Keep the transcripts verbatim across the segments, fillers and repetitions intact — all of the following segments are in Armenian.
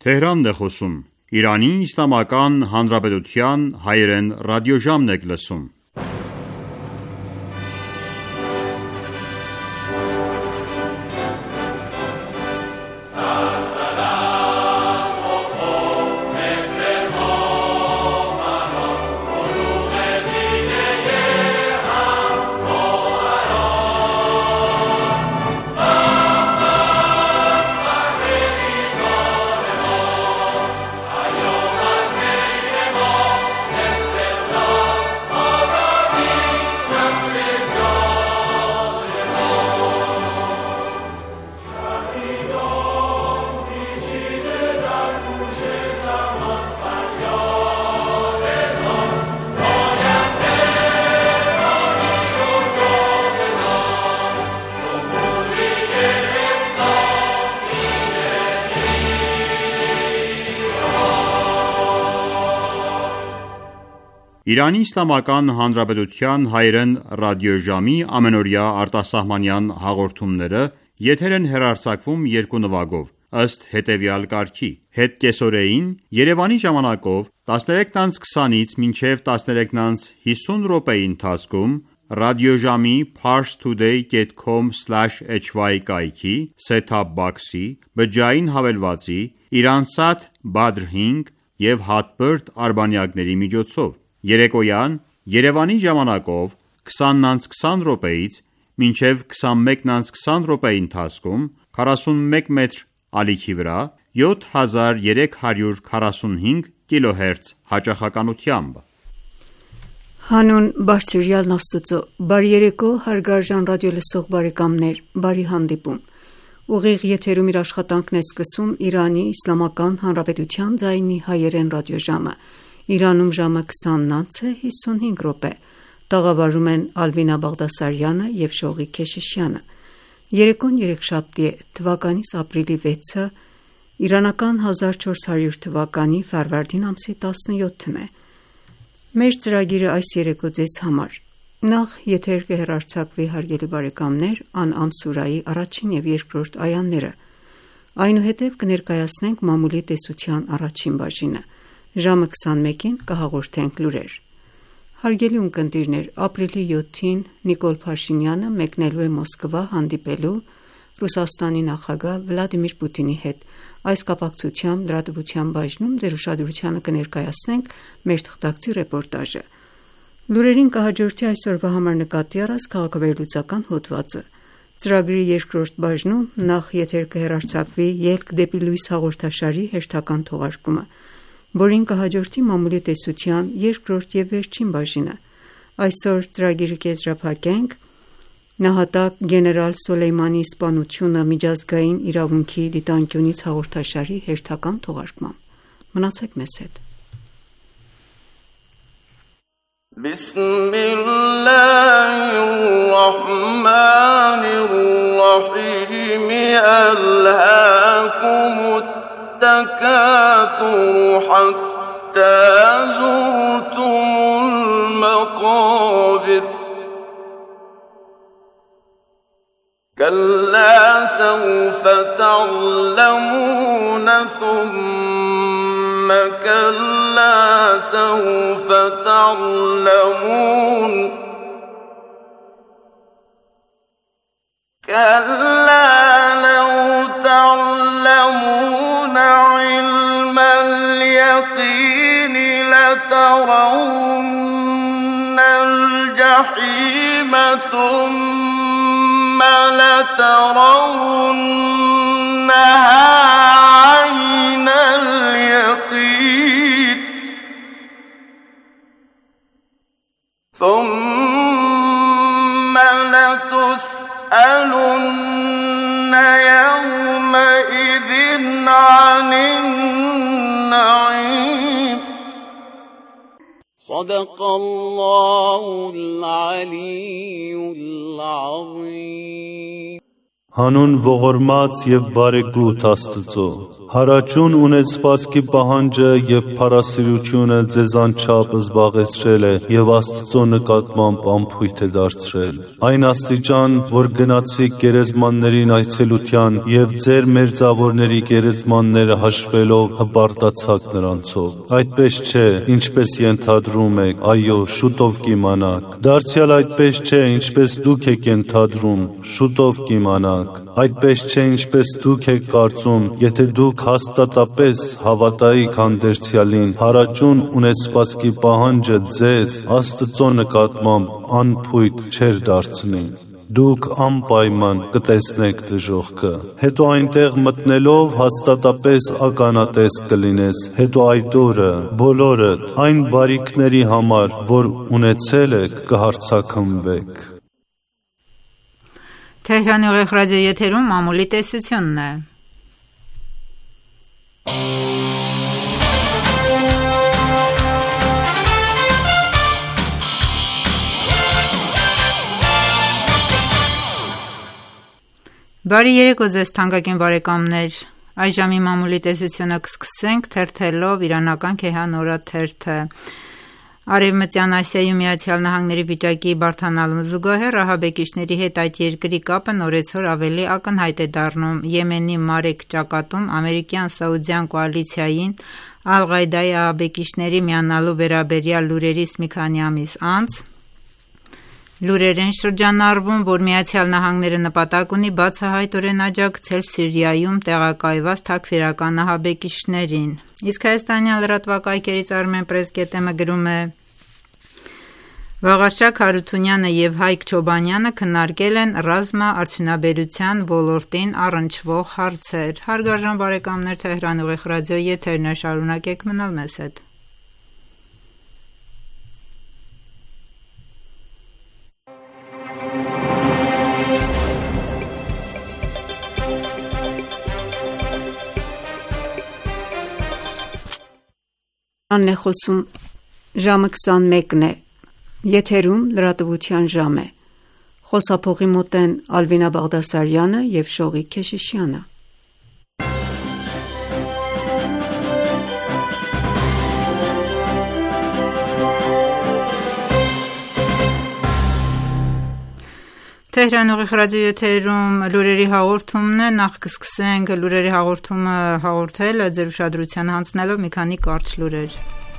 Թեհրանն է խոսում։ Իրանի Իսլամական Հանրապետության հայերեն ռադիոժամն եք լսում։ Իրանի Իսլամական Հանրապետության հայերեն ռադիոժամի ամենօրյա արտասահմանյան հաղորդումները եթեր են հեռարձակվում երկու նվագով, ըստ հետևյալ կարգի. Հետկեսօրեին Երևանի ժամանակով տասներեքն անց քսանից մինչև տասներեքն անց հիսուն րոպեի ընթացքում ռադիոժամի parstoday dot com slash h y կայքի set-top box-ի, բջջային հավելվածի, Iransat Badr հինգ և Hotbird արբանյակների միջոցով, երեկոյան Երևանի ժամանակով քսանն անց քսան րոպեից մինչև քսանմեկն անց քսան րոպեի ընթացքում քառասունմեկ մետր ալիքի վրա յոթ հազար երեք հարյուր քառասունհինգ կիլոհերց հաճախականությամբ։ Հանուն Բարձրյալն Աստծո, բարի երեկո հարգարժան ռադիոլսող բարեկամներ, բարի հանդիպում։ Ուղիղ եթերում իր աշխատանքն է սկսում Իրանի Իսլամական Հանրապետության ձայնի հայերեն ռադիոժամը։ Իրանում ժամը քսանն անց է հիսունհինգ րոպե։ Տաղավարում են Ալվինա Բաղդասարյանը և Շողիկ Քեշիշյանը։ Երեկոն երեքշաբթի է, թվականիս ապրիլի վեցը, իրանական հազար չորս հարյուր թվականի ֆարվարդին ամսի տասնյոթն է։ Մեր ծրագիրը այս երեկո ձեզ համար. Նախ եթեր կհեռարձակվի հարգելի բարեկամներ Ան'ամ սուրայի առաջին և երկրորդ այաները, այնուհետև կներկայացնենք մամուլի տեսության առաջին բաժինը, ժամը քսանմեկին կհաղորդենք լուրեր։ Հարգելի ունկնդիրներ, ապրիլի յոթին Նիկոլ Փաշինյանը մեկնելու է Մոսկվա հանդիպելու Ռուսաստանի նախագահ Վլադիմիր Պուտինի հետ։ Այս կապակցությամբ լրատվության բաժնում ձեր ուշադրությանը կներկայացնենք մեր թղթակցի ռեպորտաժը։ Լուրերին կհաջորդի այսօրվա համար նկատի առած քաղաքավերլուծական հոդվածը։ Ծրագրի երկրորդ բաժնում նախ եթեր կհեռարձակվի Ելք դեպի լույս հաղորդաշարի հերթական թողարկումը, որին կհաջորդի մամուլի տեսության երկրորդ և վերջին բաժինը։ Այսօր ծրագիրը կեզրափակենք նահատակ գեներալ Սոլեյմանի սպանությունը միջազգային իրավունքի դիտանկյունից հաղորդաշարի հերթական թողարկմամբ։ Մնացեք մեզ հետ։ Բիսմիլլահիռռահմանիռռահիմ Ալհաkumut التكاثر حتى زرتم المقابر كلا سوف تعلمون ثم كلا سوف تعلمون كلا لو تعلمون علم اليقين لترون الجحيم ثم لترونها عين اليقين ثم لتسألن يومئذ عن النعيم صدق الله العلي العظيم Հանուն ողորմած եւ բարեգութ Աստծո, հարաճուն ունեցվածքի պահանջը եւ փառասիրությունը ձեզանչափ զբաղեցրել է եւ Աստծո նկատմամբ անփույթ է դարձրել։ Այն աստիճան, որ գնացիք գերեզմաններին այցելության եւ ձեր մերձավորների գերեզմանները հաշվելով հպարտացաք նրանցով։ Այդպես չէ, ինչպես ենթադրում եք, այո, շուտով կիմանաք։ Դարձյալ այդպես չէ, ինչպես դուք եք ենթադրում, շուտով կիմանաք։ Այդպես չէ, ինչպես դուք եք կարծում, եթե դուք հաստատապես հավատայիք հանդերձյալին, հարաճուն ունեցվածքի պահանջը ձեզ Աստծո նկատմամբ անփույթ չէր դարձնի։ Դուք անպայման կտեսնեք դժոխքը։ Հետո այնտեղ մտնելով հաստատապես ականատես կլինես, հետո այդ օրը բոլորդ այն բարիքների համար, որ ունեցել եք, կհարձակվեք։ Թեհրանի ուղիղ ռադիոեթերում մամուլի տեսությունն է։ Բարի երեկո ձեզ թանկագին բարեկամներ։ Այժմի մամուլի տեսությունը կսկսենք թերթելով իրանական Քեհան օրաթերթը։ Արևմտյան Ասիայում Միացյալ Նահանգների վիճակի բարդանալուն զուգահեռ ահաբեկիչների հետ այդ երկրի կապը նորեցօր ավելի ակնհայտ է դառնում։ Եմենի Մարեկ ճակատում ամերիկյան-սաուդյան կոալիցիային Ալ-Ղաիդայի ահաբեկիչների միանալու վերաբերյալ լուրերից մի քանի ամիս անց լուրեր են շրջանառվում, որ Միացյալ Նահանգները նպատակ ունի բացահայտորեն աջակցել Սիրիայում տեղակայված թաքֆիրական ահաբեկիչներին։ Իսկ հայաստանյան լրատվակայքերից Armen Press.am-ը գրում է. Վաղարշակ Հարութունյանը եւ Հայկ Չոբանյանը քննարկել են ռազմաարդյունաբերության ոլորտին առնչվող հարցեր։ Հարգարժան բարեկամներ, Թեհրան ուղիղ ռադիոյի եթերն է, շարունակեք մնալ մեզ հետ։ Անն է խոսում, ժամը քսանմեկն է, եթերում լրատվության ժամ է, խոսափողի մոտ են Ալվինա Բաղդասարյանը և Շողիկ Քեշիշյանը։ Թեհրան ուղիղ ռադիոեթերում լուրերի հաղորդումն է, նախ կսկսենք լուրերի հաղորդումը հաղորդել ձեր ուշադրությանը հանձնելով մի քանի կարճ լուրեր։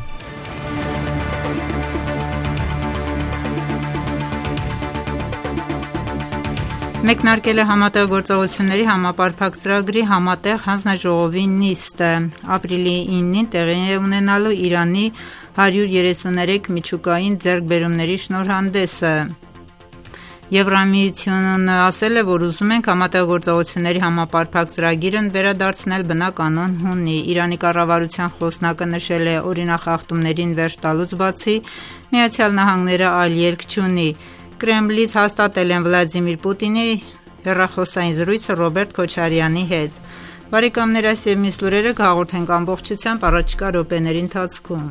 Մեկնարկել է համատեղ գործողությունների համապարփակ ծրագրի համատեղ հանձնաժողովի նիստը։ Ապրիլի իննին տեղի է ունենալու Իրանի հարյուր երեսուներեք միջուկային ձեռքբերումների շնորհանդեսը։ Եվրամիությունն ասել է, որ ուզում ենք համատեղ գործողությունների համապարփակ ծրագիրն վերադարձնել բնականոն հունի։ Իրանի կառավարության խոսնակը նշել է օրինախախտումներին վերջ տալուց բացի Միացյալ Նահանգները այլ ելք չունի։ Կրեմլից հաստատել են Վլադիմիր Պուտինի հեռախոսային զրույցը Ռոբերտ Քոչարյանի հետ։ Բարեկամներ, այս եւ մյուս լուրերը կհաղորդենք ամբողջությամբ առաջիկա րոպեների ընթացքում։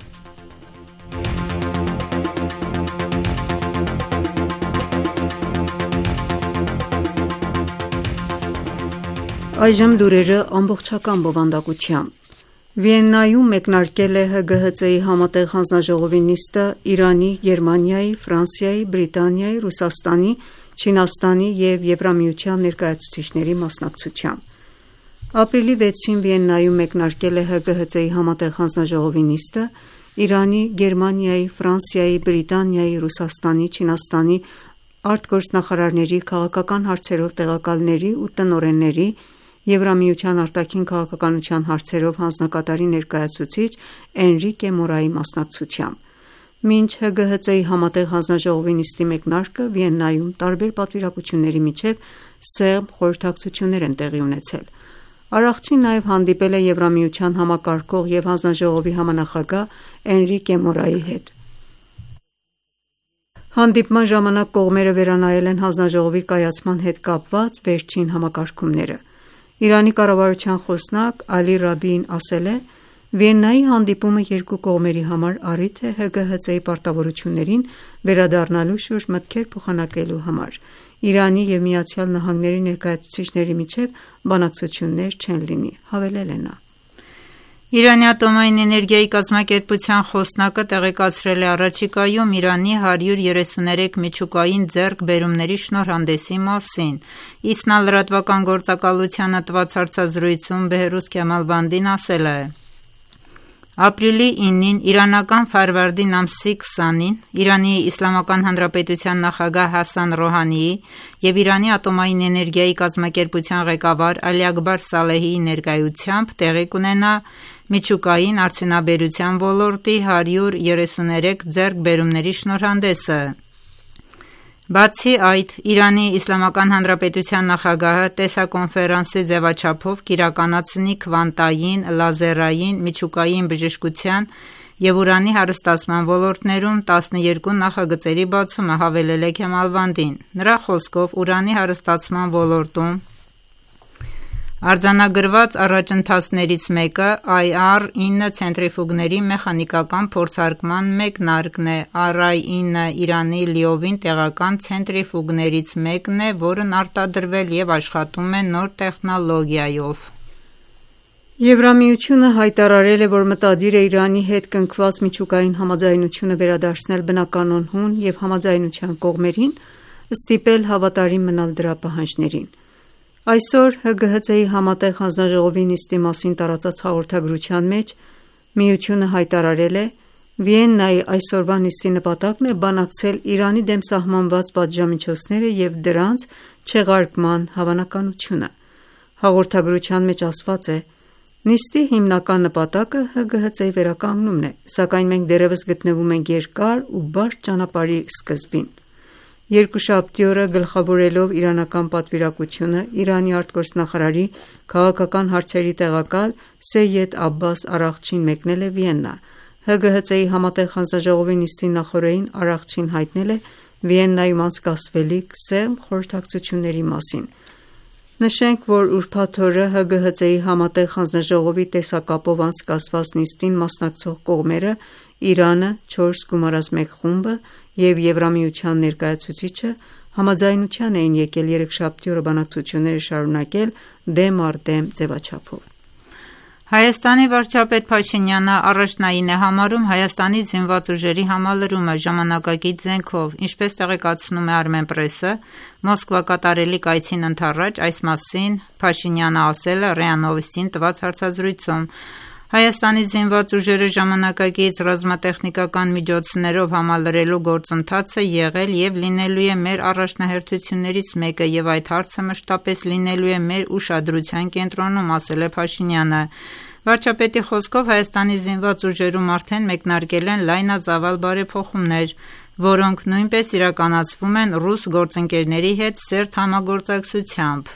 Այժմ լուրերը ամբողջական բովանդակությամբ։ Վիեննայում մեկնարկել է Հ Գ Հ Ց-ի համատեղ հանձնաժողովի նիստը Իրանի, Գերմանիայի, Ֆրանսիայի, Բրիտանիայի, Ռուսաստանի, Չինաստանի և Եվրամիության ներկայացուցիչների մասնակցությամբ։ Ապրիլի վեցին Վիեննայում մեկնարկել է Հ Գ Հ Ց-ի համատեղ հանձնաժողովի նիստը Իրանի, Գերմանիայի, Ֆրանսիայի, Բրիտանիայի, Ռուսաստանի, Չինաստանի արտգործնախարարների, քաղաքական հարցերով տեղակալների ու տնօրենների, Եվրամիության արտաքին քաղաքականության հարցերով հանձնակատարի ներկայացուցիչ Էնրիկե Մորայի մասնակցությամբ։ Մինչ Հ Գ Հ Ց-ի համատեղ հանձնաժողովի նիստի մեկնարկը Վիեննայում տարբեր պատվիրակությունների միջև սեղմ խորհրդակցություններ են տեղի ունեցել։ Արարողին նաև հանդիպել է Եվրամիության համակարգող և հանձնաժողովի համանախագահ Էնրիկե Մորայի հետ։ Հանդիպման ժամանակ կողմերը վերանայել են հանձնաժողովի կայացման հետ կապված վերջին համակարգումները։ Իրանի կառավարության խոսնակ Ալի Ռաբիին ասել է. Վիեննայի հանդիպումը երկու կողմերի համար առիթ է Հ Գ Հ Ց-ի պարտավորություններին վերադառնալու շուրջ մտքեր փոխանակելու համար։ Իրանի և Միացյալ Նահանգների ներկայացուցիչների միջև բանակցություններ չեն լինի, հավելել է նա: Իրանի ատոմային էներգիայի կազմակերպության խոսնակը տեղեկացրել է առաջիկայում Իրանի հարյուր երեսուներեք միջուկային ձեռքբերումների շնորհանդեսի մասին: ԻՍՆԱ լրատվական գործակալությանը տված հարցազրույցում Բեհրուզ Քեմալվանդին ասել է. «Ապրիլի իննին իրանական Ֆարվարդին ամսի քսանին Իրանի Իսլամական Հանրապետության նախագահ Հասան Ռոհանիի և Իրանի ատոմային էներգիայի կազմակերպության ղեկավար Ալի Աքբար Սալեհիի ներկայությամբ տեղի կունենա միջուկային արդյունաբերության ոլորտի հարյուր երեսուներեք ձեռքբերումների շնորհանդեսը: Բացի այդ, Իրանի Իսլամական Հանրապետության նախագահը տեսակոնֆերանսի ձևաչափով կիրականացնի քվանտային, լազերային, միջուկային բժշկության և ուրանի հարստացման ոլորտներում տասներկու նախագծերի բացումը», հավելել է Քեմալվանդին: Նրա խոսքով ուրանի հարստացման ոլորտում արձանագրված առաջընթացներից մեկը Այ Առ ինը ցենտրիֆուգների մեխանիկական փորձարկման մեկնարկն է: Առ Այ ինը Իրանի լիովին տեղական ցենտրիֆուգներից մեկն է, որն արտադրվել և աշխատում է նոր տեխնոլոգիայով: Եվրամիությունը հայտարարել է, որ մտադիր է Իրանի հետ կնքված միջուկային համաձայնությունը վերադարձնել բնականոն հուն և համաձայնության կողմերին ստիպել հավատարիմ մնալ դրա պահանջներին: Այսօր Հ Գ Հ Ց-ի Համատեղ հանձնաժողովի նիստի մասին տարածած հաղորդագրության մեջ միությունը հայտարարել է. «Վիեննայի այսօրվա նիստի նպատակն է բանակցել Իրանի դեմ սահմանված պատժամիջոցները և դրանց չեղարկման հավանականությունը»: Հաղորդագրության մեջ ասված է. «Նիստի հիմնական նպատակը Հ Գ Հ Ց-ի վերականգնումն է, սակայն մենք դեռևս գտնվում ենք երկար ու բարդ ճանապարհի սկզբին»: Երկուշաբթի օրը գլխավորելով իրանական պատվիրակությունը Իրանի արտգործնախարարի քաղաքական հարցերի տեղակալ Սեյեդ Աբբաս Արաղչին մեկնել է Վիեննա: Հ Գ Հ Ց-ի Համատեղ հանձնաժողովի նիստի նախօրեին Արաղչին հայտնել է Վիեննայում անցկացվելիք սերմ խորհրդակցությունների մասին: Նշենք, որ ուրբաթ օրը Հ Գ Հ Ց-ի Համատեղ հանձնաժողովի տեսակապով անցկացված նիստին մասնակցող կողմերը Իրանը, չորս գումարած մեկ խումբը և Եվրամիության ներկայացուցիչը համաձայնության էին եկել երեքշաբթի օրը բանակցությունները շարունակել դեմ առ դեմ ձևաչափով: Հայաստանի վարչապետ Փաշինյանը առաջնային է համարում Հայաստանի զինված ուժերի համալրումը ժամանակակից զենքով: Ինչպես տեղեկացնում է Armenpress-ը, Մոսկվա կատարելիք այցին ընդառաջ այս մասին Փաշինյանը ասել է ՌԻԱ Նովոստին տված հարցազրույցում: Հայաստանի զինված ուժերը ժամանակակից ռազմատեխնիկական միջոցներով համալրելու գործընթացը եղել և լինելու է մեր առաջնահերթություններից մեկը և այդ հարցը մշտապես լինելու է մեր ուշադրության կենտրոնում, ասել է Փաշինյանը: Վարչապետի խոսքով Հայաստանի զինված ուժերում արդեն մեկնարկել են լայնածավալ բարեփոխումներ, որոնք նույնպես իրականացվում են ռուս գործընկերների հետ սերտ համագործակցությամբ: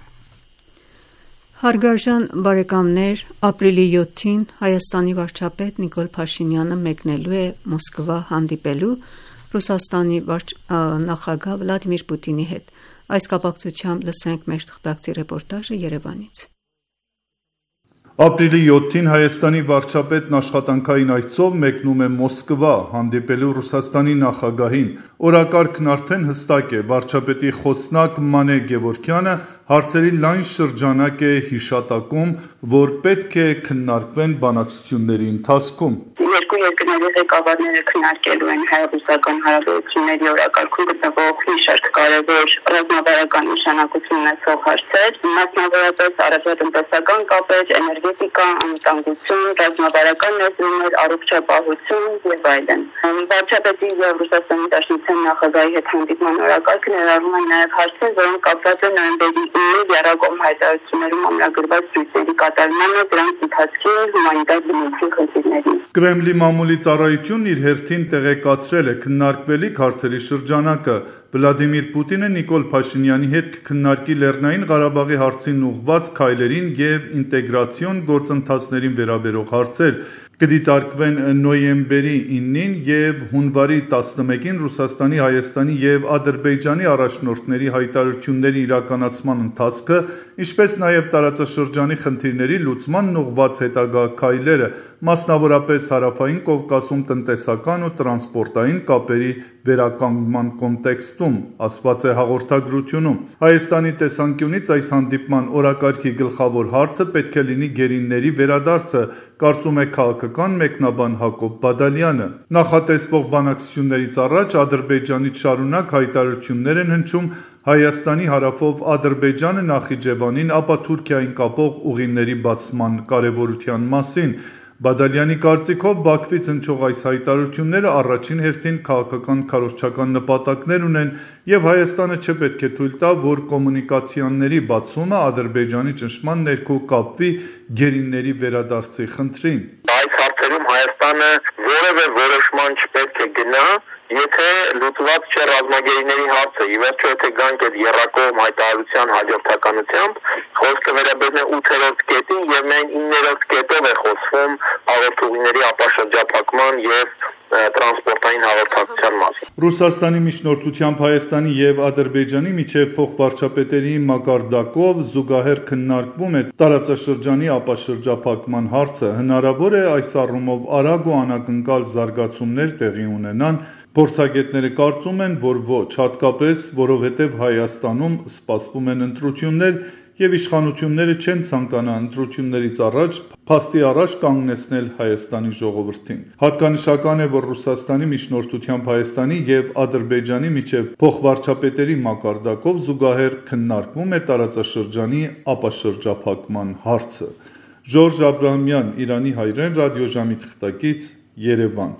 Հարգարժան բարեկամներ, ապրիլի յոթին Հայաստանի վարչապետ Նիկոլ Փաշինյանը մեկնելու է Մոսկվա հանդիպելու Ռուսաստանի նախագահ Վլադիմիր Պուտինի հետ: Այս կապակցությամբ լսենք մեր թղթակցի ռեպորտաժը Երևանից: Ապրիլի յոթին Հայաստանի վարչապետն աշխատանքային այցով մեկնում է Մոսկվա հանդիպելու Ռուսաստանի նախագահին: Օրակարգն արդեն հստակ է: Վարչապետի խոսնակ Մանե Գևորգյանը հարցերի լայն շրջանակ է հիշատակում, որ պետք է քննարկվեն բանակցությունների ընթացքում: Երկու երկրների ղեկավարները քննարկելու են հայ-ռուսական հարաբերությունների օրակարգում գտնվող մի շարք կարևոր ռազմավարական նշանակություն ունեցող հարցեր, մասնավորապես առևտրատնտեսական կապեր, էներգետիկա, անվտանգություն, ռազմավարական ներդրումներ, առողջապահություն և այլն: Վարչապետի և Ռուսաստանի Դաշնության նախագահի հետ հանդիպման օրակարգը ներառում է նաև հարցեր, որոնք կապված են նոյեմբերի ինը եռակողմ հայտարարություններում ամրագրված զույգերի կատարմանը, դրանց ընթացքին, հումանիտար բնույթի խնդիրներին: Կրեմլի մամուլի ծառայությունն իր հերթին տեղեկացրել է քննարկվելիք հարցերի շրջանակը: Վլադիմիր Պուտինը Նիկոլ Փաշինյանի հետ կքննարկի Լեռնային Ղարաբաղի հարցին ուղղված քայլերին և ինտեգրացիոն գործընթացներին վերաբերող հարցեր: կդիտարկվեն նոյեմբերի իննին և հունվարի տասնմեկին Ռուսաստանի, Հայաստանի և Ադրբեջանի առաջնորդների հայտարարությունների իրականացման ընթացքը, ինչպես նաև տարածաշրջանի խնդիրների լուծմանն ուղղված հետագա քայլերը, մասնավորապես Հարավային Կովկասում տնտեսական ու տրանսպորտային կապերի վերականգնման կոնտեքստում, ասված է հաղորդագրությունում։ Հայաստանի տեսանկյունից այս հանդիպման օրակարգի գլխավոր հարցը պետք է լինի գերիների վերադարձը, կարծում է քաղաքական մեկնաբան Հակոբ Բադալյանը։ Նախատեսվող բանակցություններից առաջ Ադրբեջանից շարունակ հայտարարություններ են հնչում Հայաստանի հարավով Ադրբեջանը Նախիջևանին, ապա Թուրքիային կապող ուղիների բացման կարևորության մասին։ Բադալյանի կարծիքով Բաքվից հնչող այս հայտարարությունները առաջին հերթին քաղաքական քարոզչական նպատակներ ունեն և Հայաստանը չպետք է թույլ տա, որ կոմունիկացիաների բացումը Ադրբեջանի ճնշման ներքո կապվի գերիների վերադարձի խնդրին։ Այս հարցերում Հայաստանը որևէ որոշման չպետք է գնա, եթե լուծված չէ ռազմագերիների հարցը, ի վերջո եթե գանք այդ եռակողմ հայտարարության հաջորդականությամբ, խոսքը վերաբերում է ութերորդ կետին և միայն իններորդ կետով է խոսվում հաղորդուղիների ապաշրջափակման և տրանսպորտային հաղորդակցության մասին։ Ռուսաստանի միջնորդությամբ Հայաստանի և Ադրբեջանի միջև փոխվարչապետերի մակարդակով զուգահեռ քննարկվում է տարածաշրջանի ապաշրջափակման հարցը։ Հնարավոր է այս առումով արագ ու անակնկալ զարգացումներ տեղի ունենան։ Փորձագետները կարծում են, որ ոչ, հատկապես որովհետև Հայաստանում սպասվում են ընտրություններ և իշխանությունները չեն ցանկանա ընտրություններից առաջ փաստի առաջ կանգնեցնել Հայաստանի ժողովրդին։ Հատկանշական է, որ Ռուսաստանի միջնորդությամբ Հայաստանի և Ադրբեջանի միջև փոխվարչապետերի մակարդակով զուգահեռ քննարկվում է տարածաշրջանի ապաշրջափակման հարցը։ Ժորժ Աբրահամյան, Իրանի հայրեն, ռադիոժամի թղթակից, Երևան։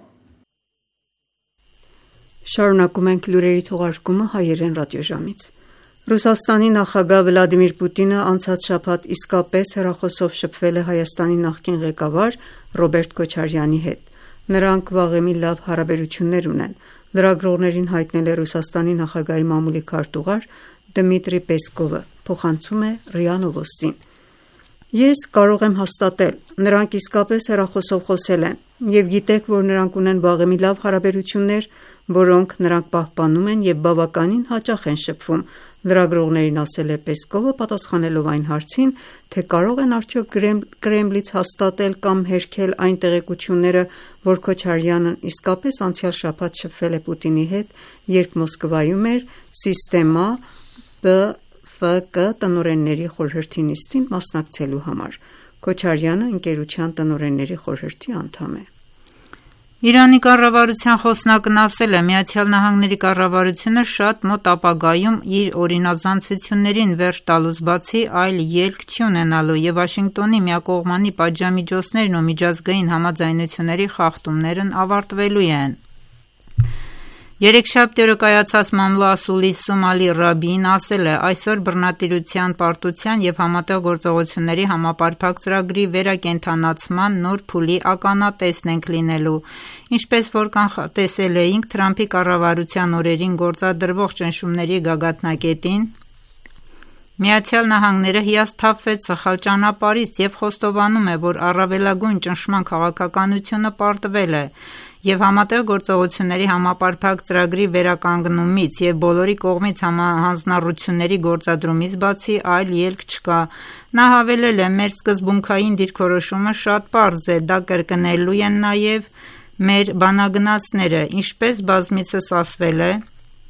Շարունակում ենք լուրերի թողարկումը հայերեն ռադիոժամից։ Ռուսաստանի նախագահ Վլադիմիր Պուտինը անցած շաբաթ իսկապես հեռախոսով շփվել է Հայաստանի նախկին ղեկավար Ռոբերտ Քոչարյանի հետ։ Նրանք վաղեմի լավ հարաբերություններ ունեն, լրագրողներին հայտնել է Ռուսաստանի նախագահի մամուլի քարտուղար Դմիտրի Պեսկովը, փոխանցում է ՌԻԱ Նովոստին։ Ես կարող եմ հաստատել, նրանք իսկապես հեռախոսով խոսել են, և գիտեք, որ նրանք ունեն վաղեմի լավ հարաբերություններ, որոնք նրանք պահպանում են և բավականին հաճախ են շփվում, լրագրողներին ասել է Պեսկովը, պատասխանելով այն հարցին, թե կարող են արդյոք Կրեմլից հաստատել կամ հերքել այն տեղեկությունները, որ Քոչարյանն իսկապես անցյալ շաբաթ շփվել է Պուտինի հետ, երբ Մոսկվայում էր Սիստեմա Բ Ֆ Կ տնօրենների խորհրդի նիստին մասնակցելու համար։ Քոչարյանը ընկերության տնօրենների խորհրդի անդամ է։ Իրանի կառավարության խոսնակն ասել է, Միացյալ Նահանգների կառավարությունը շատ մոտ ապագայում իր օրինազանցություններին վերջ տալուց բացի այլ ելք չի ունենալու և Վաշինգտոնի միակողմանի պատժամիջոցներն ու միջազգային համաձայնությունների խախտումներն ավարտվելու են։ Երեքշաբթի օրը կայացած Մամլո Ասուլիսում Ալի Ռաբիին ասել է, այսօր բռնատիրության, պարտության և համատեղ գործողությունների համապարփակ ծրագրի վերակենդանացման նոր փուլի ականատեսն ենք լինելու։ Ինչպես որ կանխատեսել էինք Թրամփի կառավարության օրերին գործադրվող ճնշումների գագաթնակետին, Միացյալ Նահանգները հիասթափվեց սխալ ճանապարհից և խոստովանում է, որ առավելագույն ճնշման քաղաքականությունը պարտվել է և համատեղ գործողությունների համապարփակ ծրագրի վերականգնումից և բոլորի կողմից հանձնառությունների գործադրումից բացի այլ ելք չկա։ Նա հավելել է, մեր սկզբունքային դիրքորոշումը շատ պարզ է, դա կրկնելու են նաև մեր բանագնացները, ինչպես բազմիցս ասվել է,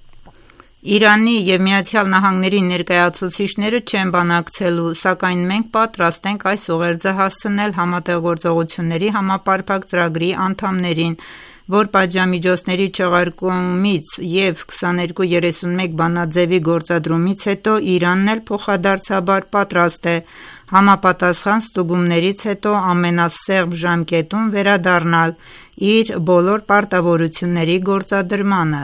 Իրանի և Միացյալ Նահանգների ներկայացուցիչները չեն բանակցելու, սակայն մենք պատրաստ ենք այս ուղերձը հասցնել համատեղ գործողությունների համապարփակ ծրագրի անդամներին, որ պատժամիջոցների չեղարկումից և քսաներկու երեսունմեկ բանաձևի գործադրումից հետո Իրանն էլ փոխադարձաբար պատրաստ է համապատասխան ստուգումներից հետո ամենասեղմ ժամկետում վերադառնալ իր բոլոր պարտավորությունների գործադրմանը։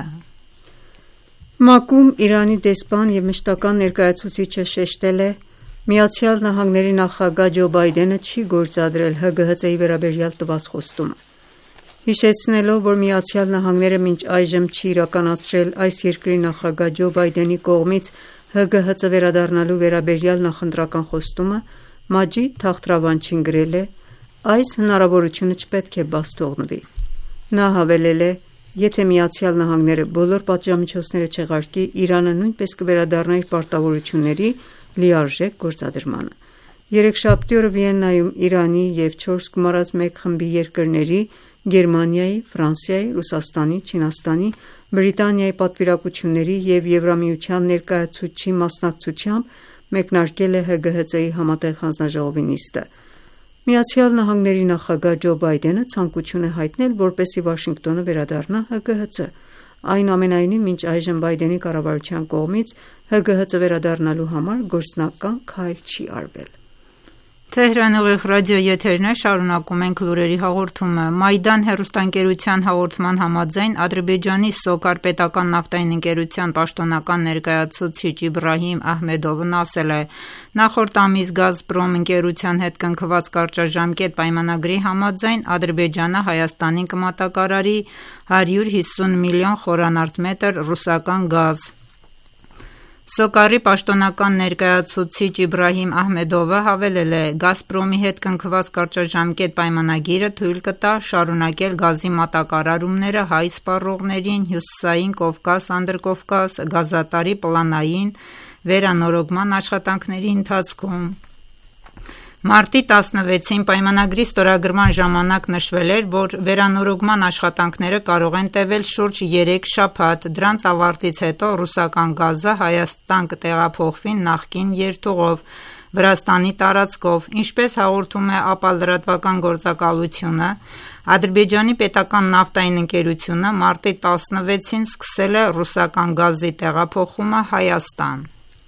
ՄԱԿ-ում Իրանի դեսպան և մշտական ներկայացուցիչը շեշտել է. Միացյալ Նահանգների նախագահ Ջո Բայդենը չի գործադրել Հ Գ Հ Ծ-ի վերաբերյալ տված խոստումը։ Հիշեցնելով, որ Միացյալ Նահանգները մինչ այժմ չի իրականացրել այս երկրի նախագահ Ջո Բայդենի կողմից Հ Գ Հ Ծ վերադառնալու վերաբերյալ նախընտրական խոստումը, Մաջիդ Թախթրավանչին գրել է. այս հնարավորությունը չպետք է բաց թողնվի։ Նա հավելել է. «Եթե Միացյալ Նահանգները բոլոր պատժամիջոցները չեղարկի, Իրանը նույնպես կվերադառնա իր պարտավորությունների լիարժեք գործադրմանը»։ Երեքշաբթի օրը Վիեննայում Իրանի և չորս գումարած մեկ խմբի երկրների՝ Գերմանիայի, Ֆրանսիայի, Ռուսաստանի, Չինաստանի, Բրիտանիայի պատվիրակությունների և Եվրամիության ներկայացուցչի մասնակցությամբ մեկնարկել է Հ G H C-ի համատեղ հանձնաժողովի նիստը։ Միացյալ Նահանգների նախագահ Ջո Բայդենը ցանկություն է հայտնել, որպեսզի Վաշինգտոնը վերադառնա Հ G H C։ Այնուամենայնիվ, մինչ այժմ Բայդենի կառավարության կողմից Հ G H C վերադառնալու համար գործնական քայլ չի արվել։ Թեհրան ուղիղ ռադիոեթերն է, շարունակում ենք լուրերի հաղորդումը։ Մայդան հեռուստաընկերության հաղորդման համաձայն Ադրբեջանի Սոկար պետական նավթային ընկերության պաշտոնական ներկայացուցիչ Իբրահիմ Ահմեդովն ասել է. նախորդ ամիս Գազպրոմ ընկերության հետ կնքված կարճաժամկետ պայմանագրի համաձայն Ադրբեջանը Հայաստանին կմատակարարի հարյուր հիսուն միլիոն խորանարդ մետր ռուսական գազ։ Սոկարի պաշտոնական ներկայացուցիչ Իբրահիմ Ահմեդովը հավելել է. «Գազպրոմի հետ կնքված կարճաժամկետ պայմանագիրը թույլ կտա շարունակել գազի մատակարարումները հայ սպառողներին Հյուսիսային Կովկաս, Անդրկովկաս գազատարի պլանային վերանորոգման աշխատանքների ընթացքում»։ Մարտի տասնվեցին պայմանագրի ստորագրման ժամանակ նշվել էր, որ վերանորոգման աշխատանքները կարող են տևել շուրջ երեք շաբաթ։ Դրանց ավարտից հետո ռուսական գազը Հայաստան կտեղափոխվի նախկին երթուղով՝ Վրաստանի տարածքով։ Ինչպես հաղորդում է ապալրատվական գործակալությունը, Ադրբեջանի պետական նավթային ընկերությունը մարտի տասնվեցին սկսել է ռուսական գազի տեղափոխումը Հայաստան։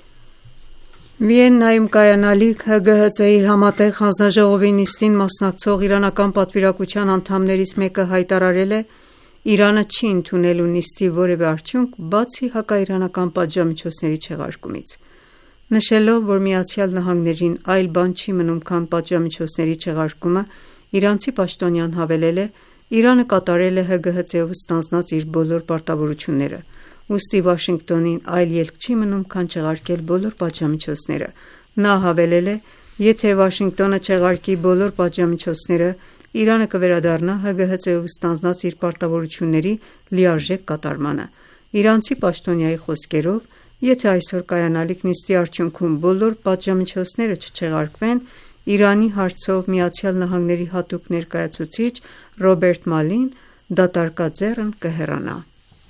Վիեննայում կայանալիք Հ G H C-ի համատեղ հանձնաժողովի նիստին մասնակցող իրանական պատվիրակության անդամներից մեկը հայտարարել է. «Իրանը չի ընդունելու նիստի որևէ արդյունք, բացի հակաիրանական պատժամիջոցների չեղարկումից»։ Նշելով, որ Միացյալ Նահանգներին այլ բան չի մնում, քան պատժամիջոցների չեղարկումը, իրանցի պաշտոնյան հավելել է. «Իրանը կատարել է Հ G H C-ով ստանձնած իր բոլոր պարտավորությունները, ուստի Վաշինգտոնին այլ ելք չի մնում, քան չեղարկել բոլոր պատժամիջոցները»։ Նա հավելել է. «Եթե Վաշինգտոնը չեղարկի բոլոր պատժամիջոցները, Իրանը կվերադառնա Հ G H C-ով ստանձնած իր պարտավորությունների լիարժեք կատարմանը»։ Իրանցի պաշտոնյայի խոսքերով, եթե այսօր կայանալիք նիստի արդյունքում բոլոր պատժամիջոցները չչեղարկվեն, Իրանի հարցով Միացյալ Նահանգների հատուկ ներկայացուցիչ Ռոբերտ Մալին դատարկաձեռն կհեռանա։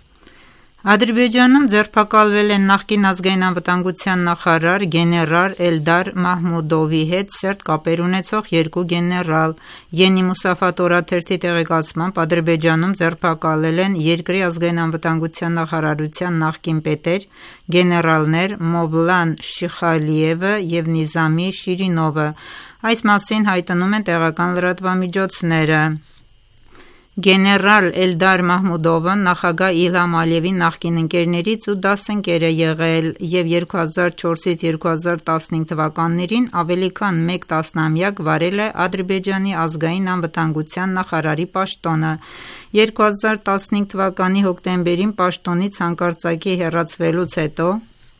Ադրբեջանում ձերբակալվել են նախկին ազգային անվտանգության նախարար գեներալ Էլդար Մահմուդովի հետ սերտ կապեր ունեցող երկու գեներալ։ Ենի Մուսաֆատ օրաթերթի տեղեկացմամբ Ադրբեջանում ձերբակալել են երկրի ազգային անվտանգության նախարարության նախկին պետեր, գեներալներ Մովլան Շիխալիևը և Նիզամի Շիրինովը։ Այս մասին հայտնում են տեղական լրատվամիջոցները։ Գեներալ Էլդար Մահմուդովը նախագահ Իլհամ Ալիևի նախկին ընկերներից ու դասընկեր է եղել և երկու հազար չորսից երկու հազար տասնհինգ թվականներին ավելի քան մեկ տասնամյակ վարել է Ադրբեջանի ազգային անվտանգության նախարարի պաշտոնը։ երկու հազար տասնհինգ թվականի հոկտեմբերին պաշտոնից հանկարծակի հեռացվելուց հետո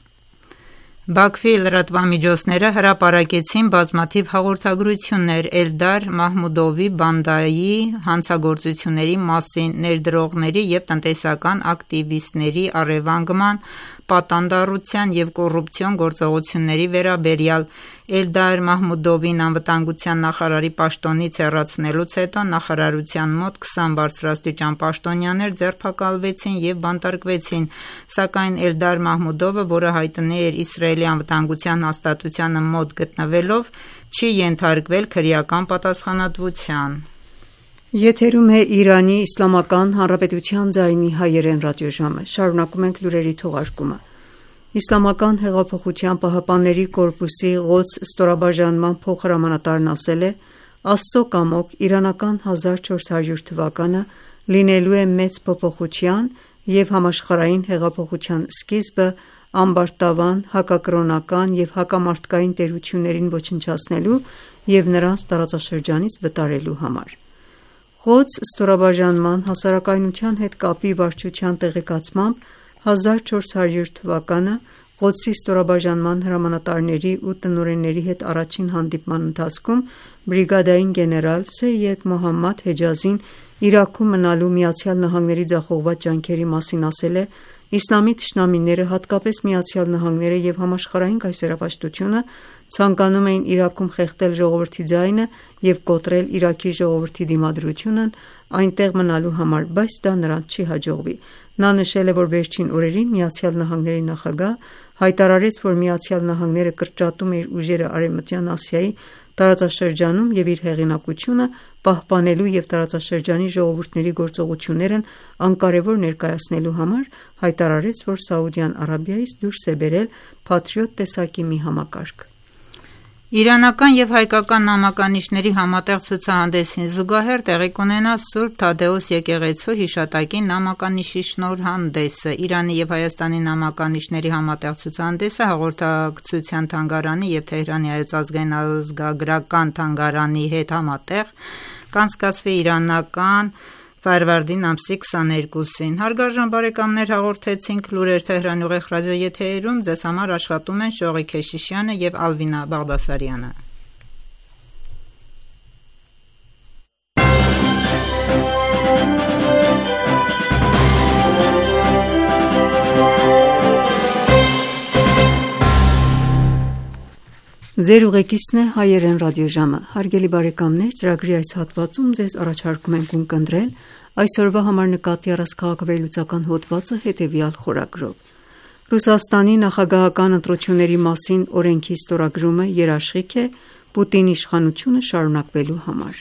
Բաքվի լրատվամիջոցները հրապարակեցին բազմաթիվ հաղորդագրություններ Էլդար Մահմուդովի բանդայի հանցագործությունների մասին, ներդրողների և տնտեսական ակտիվիստների առևանգման, պատանդառության և կոռուպցիոն գործողությունների վերաբերյալ։ Էլդար Մահմուդովին անվտանգության նախարարի պաշտոնից հեռացնելուց հետո նախարարության մոտ քսան բարձրաստիճան պաշտոնյաներ ձերբակալվեցին և բանտարկվեցին, սակայն Էլդար Մահմուդովը, որը հայտնի էր Իսրայելի անվտանգության հաստատությանը մոտ գտնվելով, չի ենթարկվել քրեական պատասխանատվության։ Եթերում է Իրանի Իսլամական Հանրապետության ձայնի հայերեն ռադիոժամը։ Շարունակում ենք լուրերի թողարկումը։ Իսլամական հեղափոխության պահապանների կորպուսի Ղոդս ստորաբաժանման փոխհրամանատարն ասել է. «Աստծո կամոք իրանական հազար չորս հարյուր թվականը լինելու է մեծ փոփոխության և համաշխարհային հեղափոխության սկիզբը ամբարտավան, հակակրոնական և հակամարտկային տերություններին ոչնչացնելու և նրանց տարածաշրջանից վտարելու համար»։ Ղոդս ստորաբաժանման հասարակայնության հետ կապի վարչության տեղեկացմամբ հազար չորս հարյուր թվականը Ղոդսի ստորաբաժանման հրամանատարների ու տնօրենների հետ առաջին հանդիպման ընթացքում բրիգադային գեներալ Սեյեդ Մոհամմադ Հեջազին Իրաքում մնալու ԱՄՆ-ի ձախողված ջանքերի մասին ասել է. «Իսլամի թշնամիները, հատկապես ԱՄՆ-ը և համաշխարհային կայսերապաշտությունը ցանկանում էին Իրաքում խեղդել ժողովրդի ձայնը և կոտրել Իրաքի ժողովրդի դիմադրությունն այնտեղ մնալու համար, բայց դա նրանց չի հաջողվի»։ Նա նշել է, որ վերջին օրերին ԱՄՆ նախագահ հայտարարեց, որ ԱՄՆ-ը կրճատում է իր ուժերը Արևմտյան Ասիայի տարածաշրջանում և իր հեղինակությունը պահպանելու և տարածաշրջանի ժողովուրդների գործողություններն անկարևոր ներկայացնելու համար հայտարարեց, որ Սաուդյան Արաբիայից դուրս է բերել Patriot տեսակի մի համակարգ։ Իրանական և հայկական նամականիշների համատեղ ցուցահանդեսին զուգահեռ տեղի կունենա Սուրբ Թադեուս եկեղեցու հիշատակի նամականիշի շնորհանդեսը։ Իրանի և Հայաստանի նամականիշների համատեղ ցուցահանդեսը Հաղորդակցության թանգարանի և Թեհրանի Հայոց ազգային ազգագրական թանգարանի հետ համատեղ կանցկացվի իրանական ֆարվարդին ամսի քսաներկուսին։ Հարգարժան բարեկամներ, հաղորդեցինք լուրեր Թեհրանի ուղիղ ռադիոեթերում, ձեզ համար աշխատում են Շողի Քեշիշյանը և Ալվինա Բաղդասարյանը։ Ձեր ուղեկիցն է հայերեն ռադիոժամը։ Հարգելի բարեկամներ, ծրագրի այս հատվածում ձեզ առաջարկում ենք ունկնդրել այսօրվա համար նկատի առած քաղաքավերլուծական հոդվածը հետևյալ խորագրով։ Ռուսաստանի նախագահական ընտրությունների մասին օրենքի ստորագրումը երաշխիք է Պուտինի իշխանությունը շարունակվելու համար։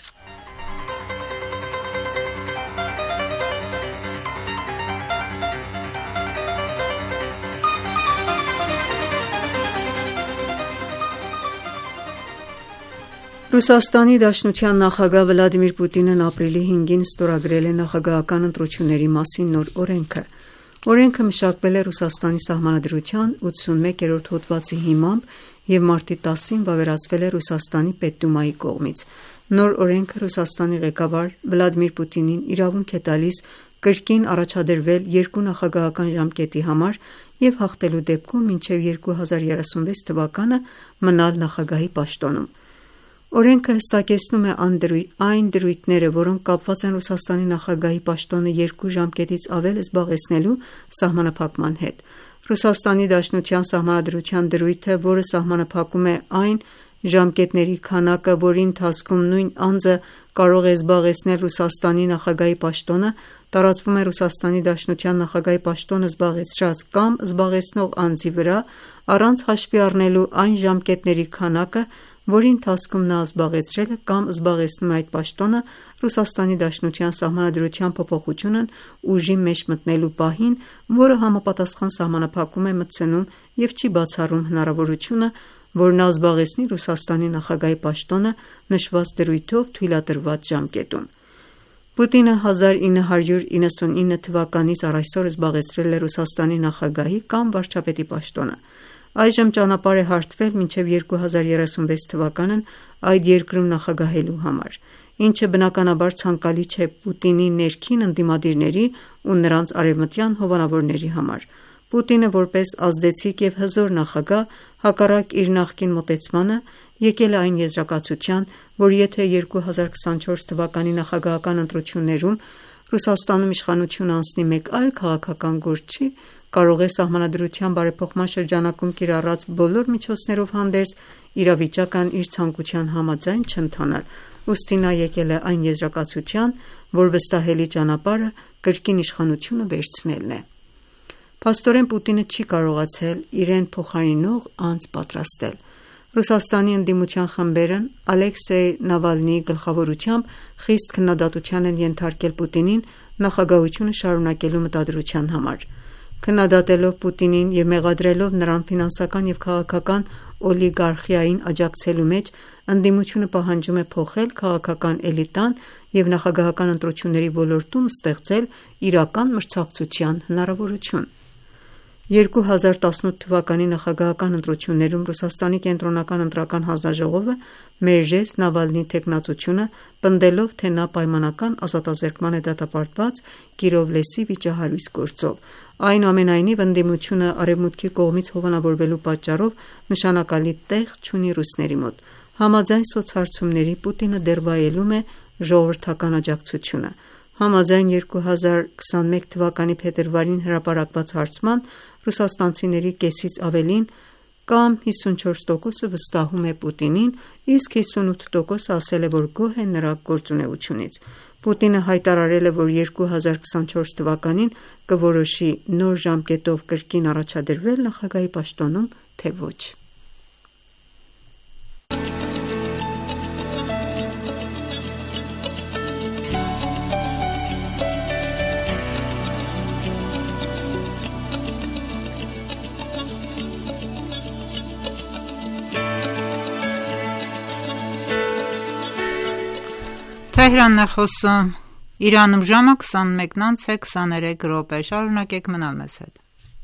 Ռուսաստանի Դաշնության նախագահ Վլադիմիր Պուտինն ապրիլի հինգին ստորագրել է նախագահական ընտրությունների մասին նոր օրենքը։ Օրենքը մշակվել է Ռուսաստանի Սահմանադրության ութսունմեկերորդ հոդվածի հիմամբ և մարտի տասին վավերացվել է Ռուսաստանի Պետդումայի կողմից։ Նոր օրենքը Ռուսաստանի ղեկավար Վլադիմիր Պուտինին իրավունք է տալիս կրկին առաջադրվել երկու նախագահական ժամկետի համար և հաղթելու դեպքում մինչև երկու հազար երեսունվեց թվականը մնալ նախագահի պաշտոնում։ Օրենքը հստակեցնում է այն դրույթները, որոնք կապված են Ռուսաստանի նախագահի պաշտոնը երկու ժամկետից ավել զբաղեցնելու սահմանափակման հետ։ Ռուսաստանի Դաշնության Սահմանադրության դրույթը, որը սահմանափակում է այն ժամկետների քանակը, որի ընթացքում նույն անձը կարող է զբաղեցնել Ռուսաստանի նախագահի պաշտոնը, տարածվում է Ռուսաստանի Դաշնության նախագահի պաշտոնը զբաղեցրած կամ զբաղեցնող անձի վրա, առանց հաշվի առնելու այն ժամկետների քանակը, որի ընթացքում նա զբաղեցրել է կամ զբաղեցնում է այդ պաշտոնը, Ռուսաստանի Դաշնության Սահմանադրության փոփոխությունն ուժի մեջ մտնելու պահին, որը համապատասխան սահմանափակում է մտցնում և չի բացառում հնարավորությունը, որ նա զբաղեցնի Ռուսաստանի նախագահի պաշտոնը նշված դրույթով թույլատրված ժամկետում։ Պուտինը հազար ինը հարյուր իննսունինը թվականից առ այսօր զբաղեցրել է Ռուսաստանի նախագահի կամ վարչապետի պաշտոնը։ Այժմ ճանապարհ է հարթվել մինչև երկու հազար երեսունվեց թվականն այդ երկրում նախագահելու համար, ինչը բնականաբար ցանկալի չէ Պուտինի ներքին ընդդիմադիրների ու նրանց արևմտյան հովանավորների համար։ Պուտինը որպես ազդեցիկ և հզոր նախագահ, հակառակ իր նախկին մոտեցմանը, եկել է այն եզրակացության, որ եթե երկու հազար քսանչորս թվականի նախագահական ընտրություններում Ռուսաստանում իշխանությունը անցնի մեկ այլ քաղաքական գործչի, կարող է Սահմանադրության բարեփոխման շրջանակում կիրառած բոլոր միջոցներով հանդերձ իրավիճակն իր ցանկության համաձայն չընթանալ, ուստի նա եկել է այն եզրակացության, որ վստահելի ճանապարհը կրկին իշխանությունը վերցնելն է։ Փաստորեն Պուտինը չի կարողացել իրեն փոխարինող անձ պատրաստել։ Ռուսաստանի ընդդիմության խմբերն Ալեքսեյ Նավալնիի գլխավորությամբ խիստ քննադատության են ենթարկել Պուտինին նախագահությունը շարունակելու մտադրության համար։ Քննադատելով Պուտինին և մեղադրելով նրան ֆինանսական և քաղաքական օլիգարխիային աջակցելու մեջ, ընդդիմությունը պահանջում է փոխել քաղաքական էլիտան և նախագահական ընտրությունների ոլորտում ստեղծել իրական մրցակցության հնարավորություն։ երկու հազար տասնութ թվականի նախագահական ընտրություններում Ռուսաստանի կենտրոնական ընտրական հանձնաժողովը մերժեց Նավալնիի թեկնածությունը, պնդելով, թե նա պայմանական ազատազրկման է դատապարտված Կիրովլեսի վիճահարույց գործով։ Այնուամենայնիվ, ընդդիմությունը արևմուտքի կողմից հովանավորվելու պատճառով նշանակալի տեղ չունի ռուսների մոտ։ Համաձայն սոցհարցումների Պուտինը դեռ վայելում է ժողովրդական աջակցությունը։ Համաձայն երկու հազար քսաներկու թվականի փետրվարին հրապարակված հարցման, ռուսաստանցիների կեսից ավելին կամ հիսունչորս տոկոսը վստահում է Պուտինին, իսկ հիսունութ տոկոսը ասել է, որ գոհ է նրա գործունեությունից։ Պուտինը հայտարարել է, որ երկու հազար քսանչորս թվականին կորոշի նոր ժամկետով կրկին առաջադրվել նախագահի պաշտոնում, թե ոչ։ Թեհրանն է խոսում, Իրանում ժամը քսանմեկն անց է քսաներեք րոպե, շարունակեք մնալ մեզ հետ։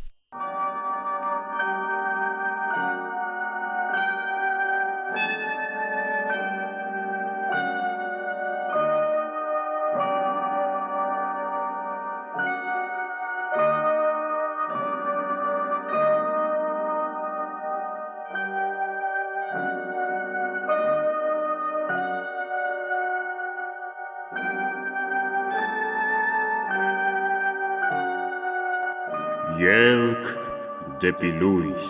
Ելք դեպի լույս։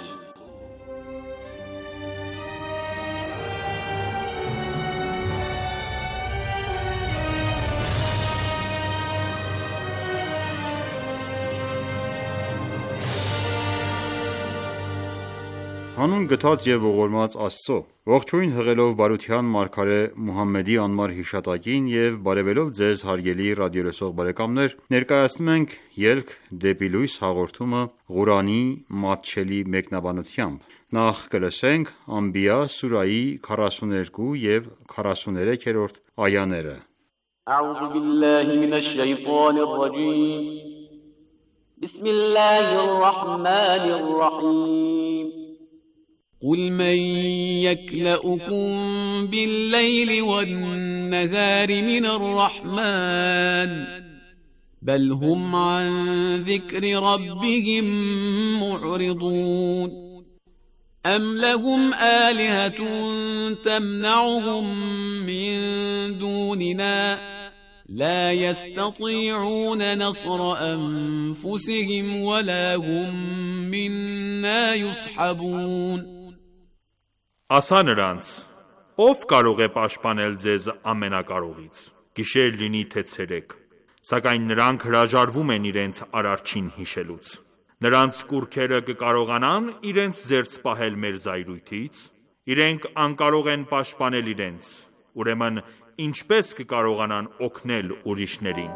Հանուն գթած և ողորմած Աստծո, ողջույն հղելով բարության մարգարե Մուհամմեդի անմար հիշատակին և բարևելով ձեզ հարգելի ռադիոլսող բարեկամներ, ներկայացնում ենք «Ելք դեպի լույս» հաղորդումը Ղուրանի մատչելի մեկնաբանությամբ։ Նախ կլսենք Անբիա սուրայի քառասուներկու և քառասուներեքերորդ այաները։ أعوذ بالله من الشيطان الرجيم بسم الله الرحمن الرحيم قل من يكلؤكم بالليل والنهار من الرحمن بل هم عن ذكر ربهم معرضون أم لهم آلهة تمنعهم من دوننا لا يستطيعون نصر أنفسهم ولا هم منا يصحبون Ասա նրանց, ով կարող է պաշտպանել ձեզ ամենակարողից, գիշեր լինի թե ցերեկ, սակայն նրանք հրաժարվում են իրենց արարչին հիշելուց։ Նրանց կուռքերը կկարողանան իրենց զերծ պահել մեր զայրույթից, իրենք անկարող են պաշտպանել իրենց, ուրեմն ինչպես կկարողանան օգնել ուրիշներին։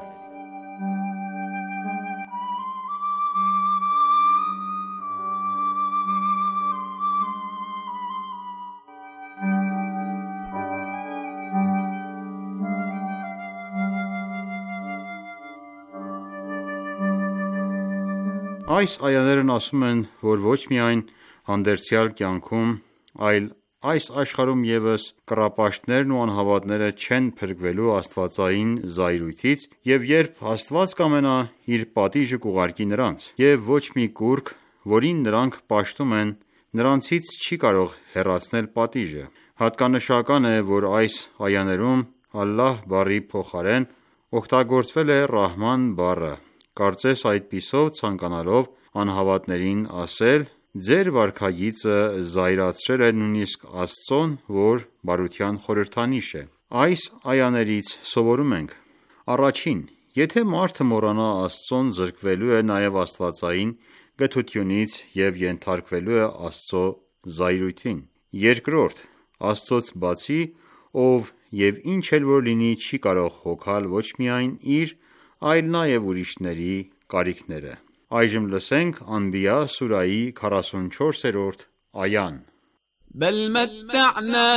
Այս այաներն ասում են, որ ոչ միայն հանդերձյալ կյանքում, այլ այս աշխարհում ևս կռապաշտներն ու անհավատները չեն փրկվելու աստվածային զայրույթից, և երբ Աստված կամենա իր պատիժը կուղարկի նրանց, և ոչ մի կուռք, որին նրանք պաշտում են, նրանցից չի կարող հեռացնել պատիժը։ Հատկանշական է, որ այս այաներում Ալլահ բառի փոխարեն օգտագործվել է Ռահման բառը, կարծես այդպիսով ցանկանալով անհավատներին ասել. Ձեր վարքագիծը զայրացրել է նույնիսկ Աստծուն, որ բարության խորհրդանիշ է։ Այս այաներից սովորում ենք. Առաջին, եթե մարդը մոռանա Աստծուն, զրկվելու է նաև աստվածային գթությունից և ենթարկվելու է Աստծո զայրույթին։ Երկրորդ, Աստծոց բացի, ով և ինչ էլ որ լինի, չի կարող հոգալ ոչ միայն իր, այլ նաև ուրիշների կարիքները։ Այժմ լսենք Անբիա սուրայի քառասունչորսերորդ այան. بل متعنا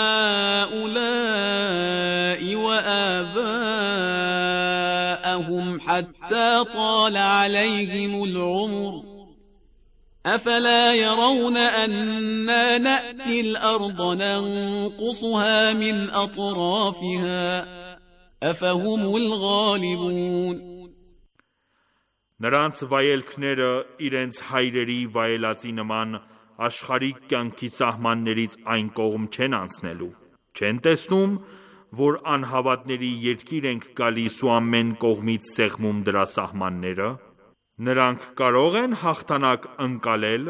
هؤلاء وآباءهم حتى طال عليهم العمر أفلا يرون أنا نأتي الأرض ننقصها من أطرافها أفهم الغالبون Նրանց վայելքները իրենց հայրերի վայելածի նման աշխարհիկ կյանքի սահմաններից այն կողմ չեն անցնելու, չեն տեսնում, որ անհավատների երկիր ենք գալիս ու ամեն կողմից սեղմում դրա սահմանները, նրանք կարող են հաղթանակ ընկալել։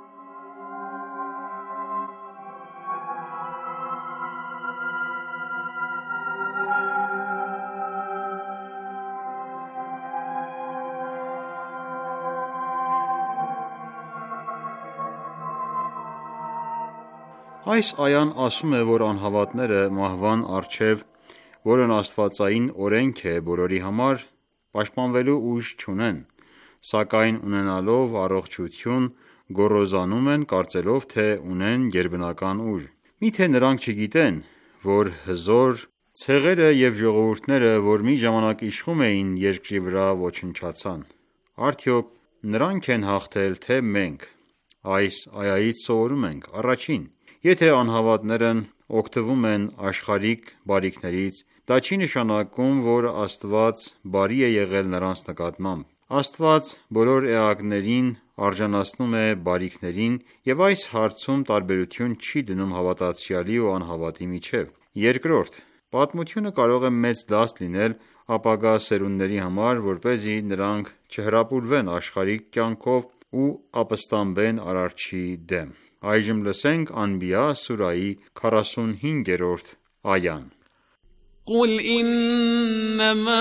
Այս այան ասում է, որ անհավատները մահվան առջև, որն աստվածային օրենք է բոլորի համար, պաշտպանվելու ուժ չունեն, սակայն ունենալով առողջություն, գոռոզանում են, կարծելով, թե ունեն գերբնական ուժ։ Միթե նրանք չգիտեն, որ հզոր ցեղերը և ժողովուրդները, որ մի ժամանակ իշխում էին երկրի վրա, ոչնչացան։ Արդյոք նրանք են հաղթել, թե մենք։ Այս այայից սովորում ենք. Առաջին, եթե անհավատներն օգտվում են աշխարհիկ բարիքներից, դա չի նշանակում, որ Աստված բարի է եղել նրանց նկատմամբ։ Աստված բոլոր էակներին արժանացնում է բարիքներին և այս հարցում տարբերություն չի դնում հավատացյալի ու անհավատի միջև։ Երկրորդ, պատմությունը կարող է մեծ դաս լինել ապագա սերունդների համար, որպեսզի նրանք չհրապուրվեն աշխարհիկ կյանքով ու ապստամբեն Արարչի դեմ։ Այժմ լսենք Անբիա սուրայի քառասունհինգերորդ այան. قل إنما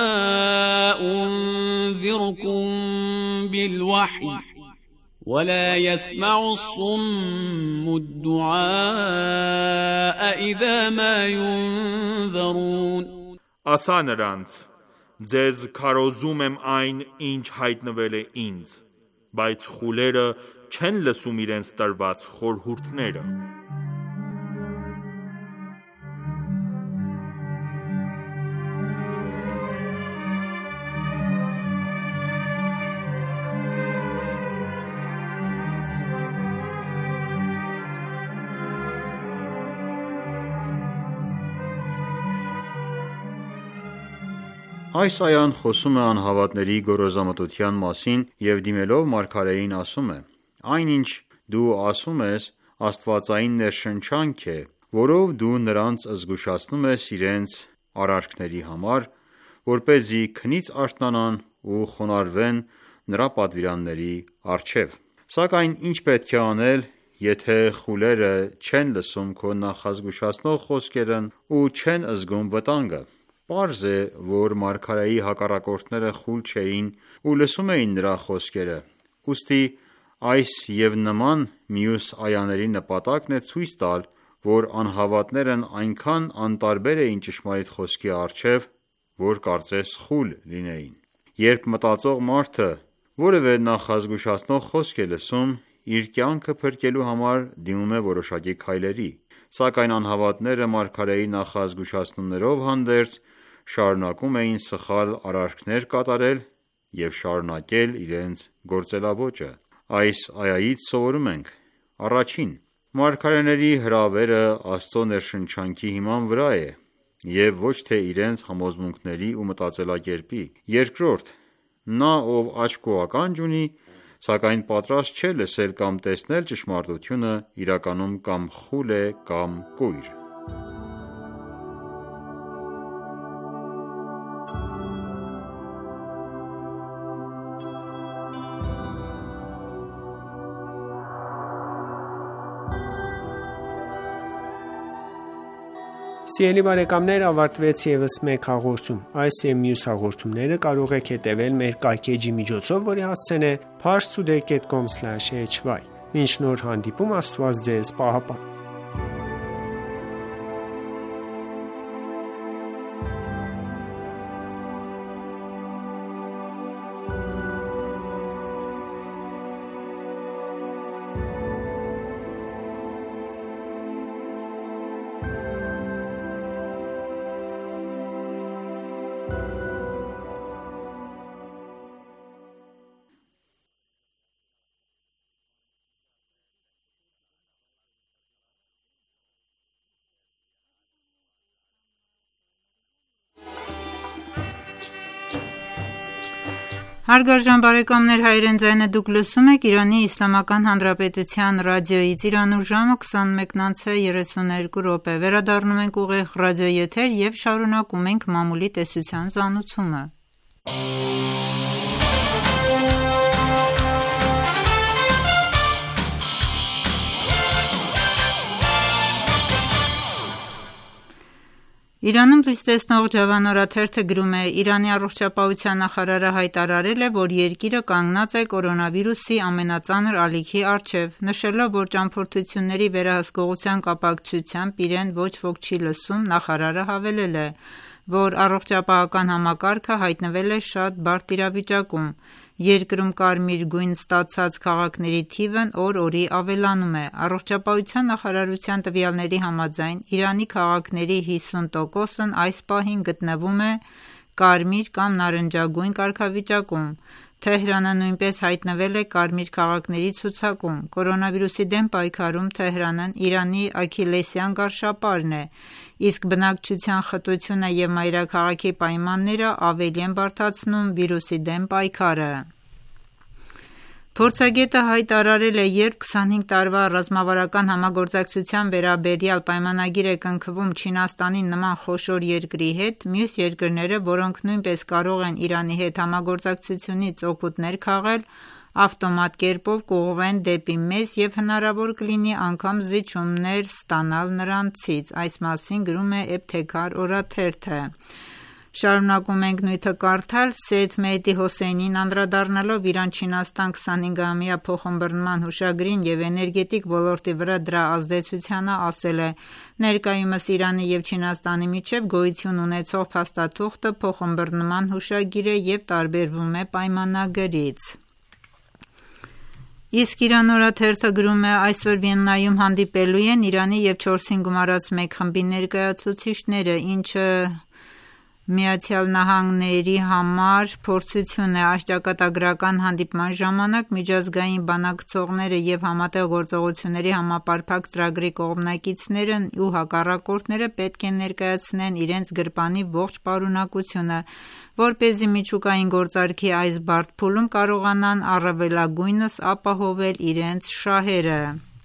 أنذركم بالوحي ولا يسمع الصم الدعاء إذا ما ينذرون Ասա նրանց, ձեզ քարոզում եմ այն, ինչ հայտնվել է ինձ, բայց խուլերը չեն լսում իրենց տրված խորհուրդները։ Այս այան խոսում է անհավատների գոռոզամտության մասին և դիմելով մարգարեին ասում է. Այն ինչ դու ասում ես աստվածային ներշնչանք է, որով դու նրանց զգուշացնում ես իրենց արարքների համար, որպեսզի քնից արթնանան ու խոնարհվեն նրա պատվիրանների առջև։ Սակայն ինչ պետք է անել, եթե խուլերը չեն լսում քո նախազգուշացնող խոսքերն ու չեն զգում վտանգը։ Պարզ է, որ մարգարեի հակառակորդները խուլ չէին ու լսում էին նրա խոսքերը, ուստի այս և նման մյուս այաների նպատակն է ցույց տալ, որ անհավատներն այնքան անտարբեր էին ճշմարիտ խոսքի առջև, որ կարծես խուլ լինեին։ Երբ մտածող մարդը որևէ նախազգուշացնող խոսք է լսում, իր կյանքը փրկելու համար դիմում է որոշակի քայլերի, սակայն անհավատները մարգարեի նախազգուշացումներով հանդերձ շարունակում էին սխալ արարքներ կատարել և շարունակել իրենց գործելաոճը։ Այս այայից սովորում ենք. Առաջին, մարգարեների հրավերը Աստծո ներշնչանքի հիման վրա է և ոչ թե իրենց համոզմունքների ու մտածելակերպի։ Երկրորդ, նա, ով աչք ու ականջ ունի, սակայն պատրաստ չէ լսել կամ տեսնել ճշմարտությունը, իրականում կամ խուլ է կամ կույր։ Սիրելի բարեկամներ, ավարտվեց ևս մեկ հաղորդում։ Այս և մյուս հաղորդումները կարող եք հետևել մեր կայքէջի միջոցով, որի հասցեն է parstoday dot com slash h y։ Մինչ նոր հանդիպում, Աստված ձեզ պահապան։ Հարգարժան բարեկամներ, Հայերեն ձայնը դուք լսում եք Իրանի Իսլամական Հանրապետության ռադիոյից։ Իրանում ժամը քսանմեկն անց է երեսուներկու րոպե։ Վերադառնում ենք ուղիղ ռադիոյի եթեր եւ շարունակում ենք մամուլի տեսության զանուցումը։ Իրանում լույս տեսնող Ջավանորաթերթը գրում է. Իրանի առողջապահության նախարարը հայտարարել է, որ երկիրը կանգնած է կորոնավիրուսի ամենածանր ալիքի առջև, նշելով, որ ճամփորդությունների վերահսկողության կապակցությամբ իրեն ոչ ոք չի լսում, նախարարը հավելել է, որ առողջապահական համակարգը հայտնվել է շատ բարդ իրավիճակում։ Երկրում կարմիր գույն ստացած քաղաքների թիվն օր-օրի ավելանում է։ Առողջապահության նախարարության տվյալների համաձայն Իրանի քաղաքների հիսուն տոկոսն այս պահին գտնվում է կարմիր կամ նարնջագույն կարգավիճակում։ Թեհրանը նույնպես հայտնվել է կարմիր քաղաքների ցուցակում։ Կորոնավիրուսի դեմ պայքարում Թեհրանն Իրանի աքիլեսյան գարշապարն է, իսկ բնակչության խտությունը և մայրաքաղաքի պայմանները ավելի են բարդացնում վիրուսի դեմ պայքարը։ Փորձագետը հայտարարել է, երբ քսանհինգ տարվա ռազմավարական համագործակցության վերաբերյալ պայմանագիր է կնքվում Չինաստանի նման խոշոր երկրի հետ, մյուս երկրները, որոնք նույնպես կարող են Իրանի հետ համագործակցությունից օգուտներ քաղել, ավտոմատ կերպով կուղղվեն դեպի մեզ և հնարավոր կլինի անգամ զիջումներ ստանալ նրանցից։ Այս մասին գրում է Էբթեքար օրաթերթը։ Շարունակում ենք նյութը կարդալ։ Սեյեդ Մեհդի Հոսեյնին անդրադառնալով Իրան-Չինաստան քսանհինգամյա փոխըմբռնման հուշագրին և էներգետիկ ոլորտի վրա դրա ազդեցությանը ասել է. ներկայումս Իրանի և Չինաստանի միջև գոյություն ունեցող փաստաթուղթը փոխըմբռնման հուշագիր է և տարբերվում է պայմանագրից։ Իսկ Իրան օրաթերթը գրում է. այսօր Վիեննայում հանդիպելու են Իրանի և չորսին գումարած մեկ խմբի ներկայացուցիչները, ինչը Միացյալ Նահանգների համար փորձություն է։ Այս ճակատագրական հանդիպման ժամանակ միջազգային բանակցողները և համատեղ գործողությունների համապարփակ ծրագրի կողմնակիցներն ու հակառակորդները պետք է ներկայացնեն իրենց գրպանի ողջ պարունակությունը, որպեսզի միջուկային գործարքի այս բարդ փուլում կարողանան առավելագույնս ապահովել իրենց շահերը։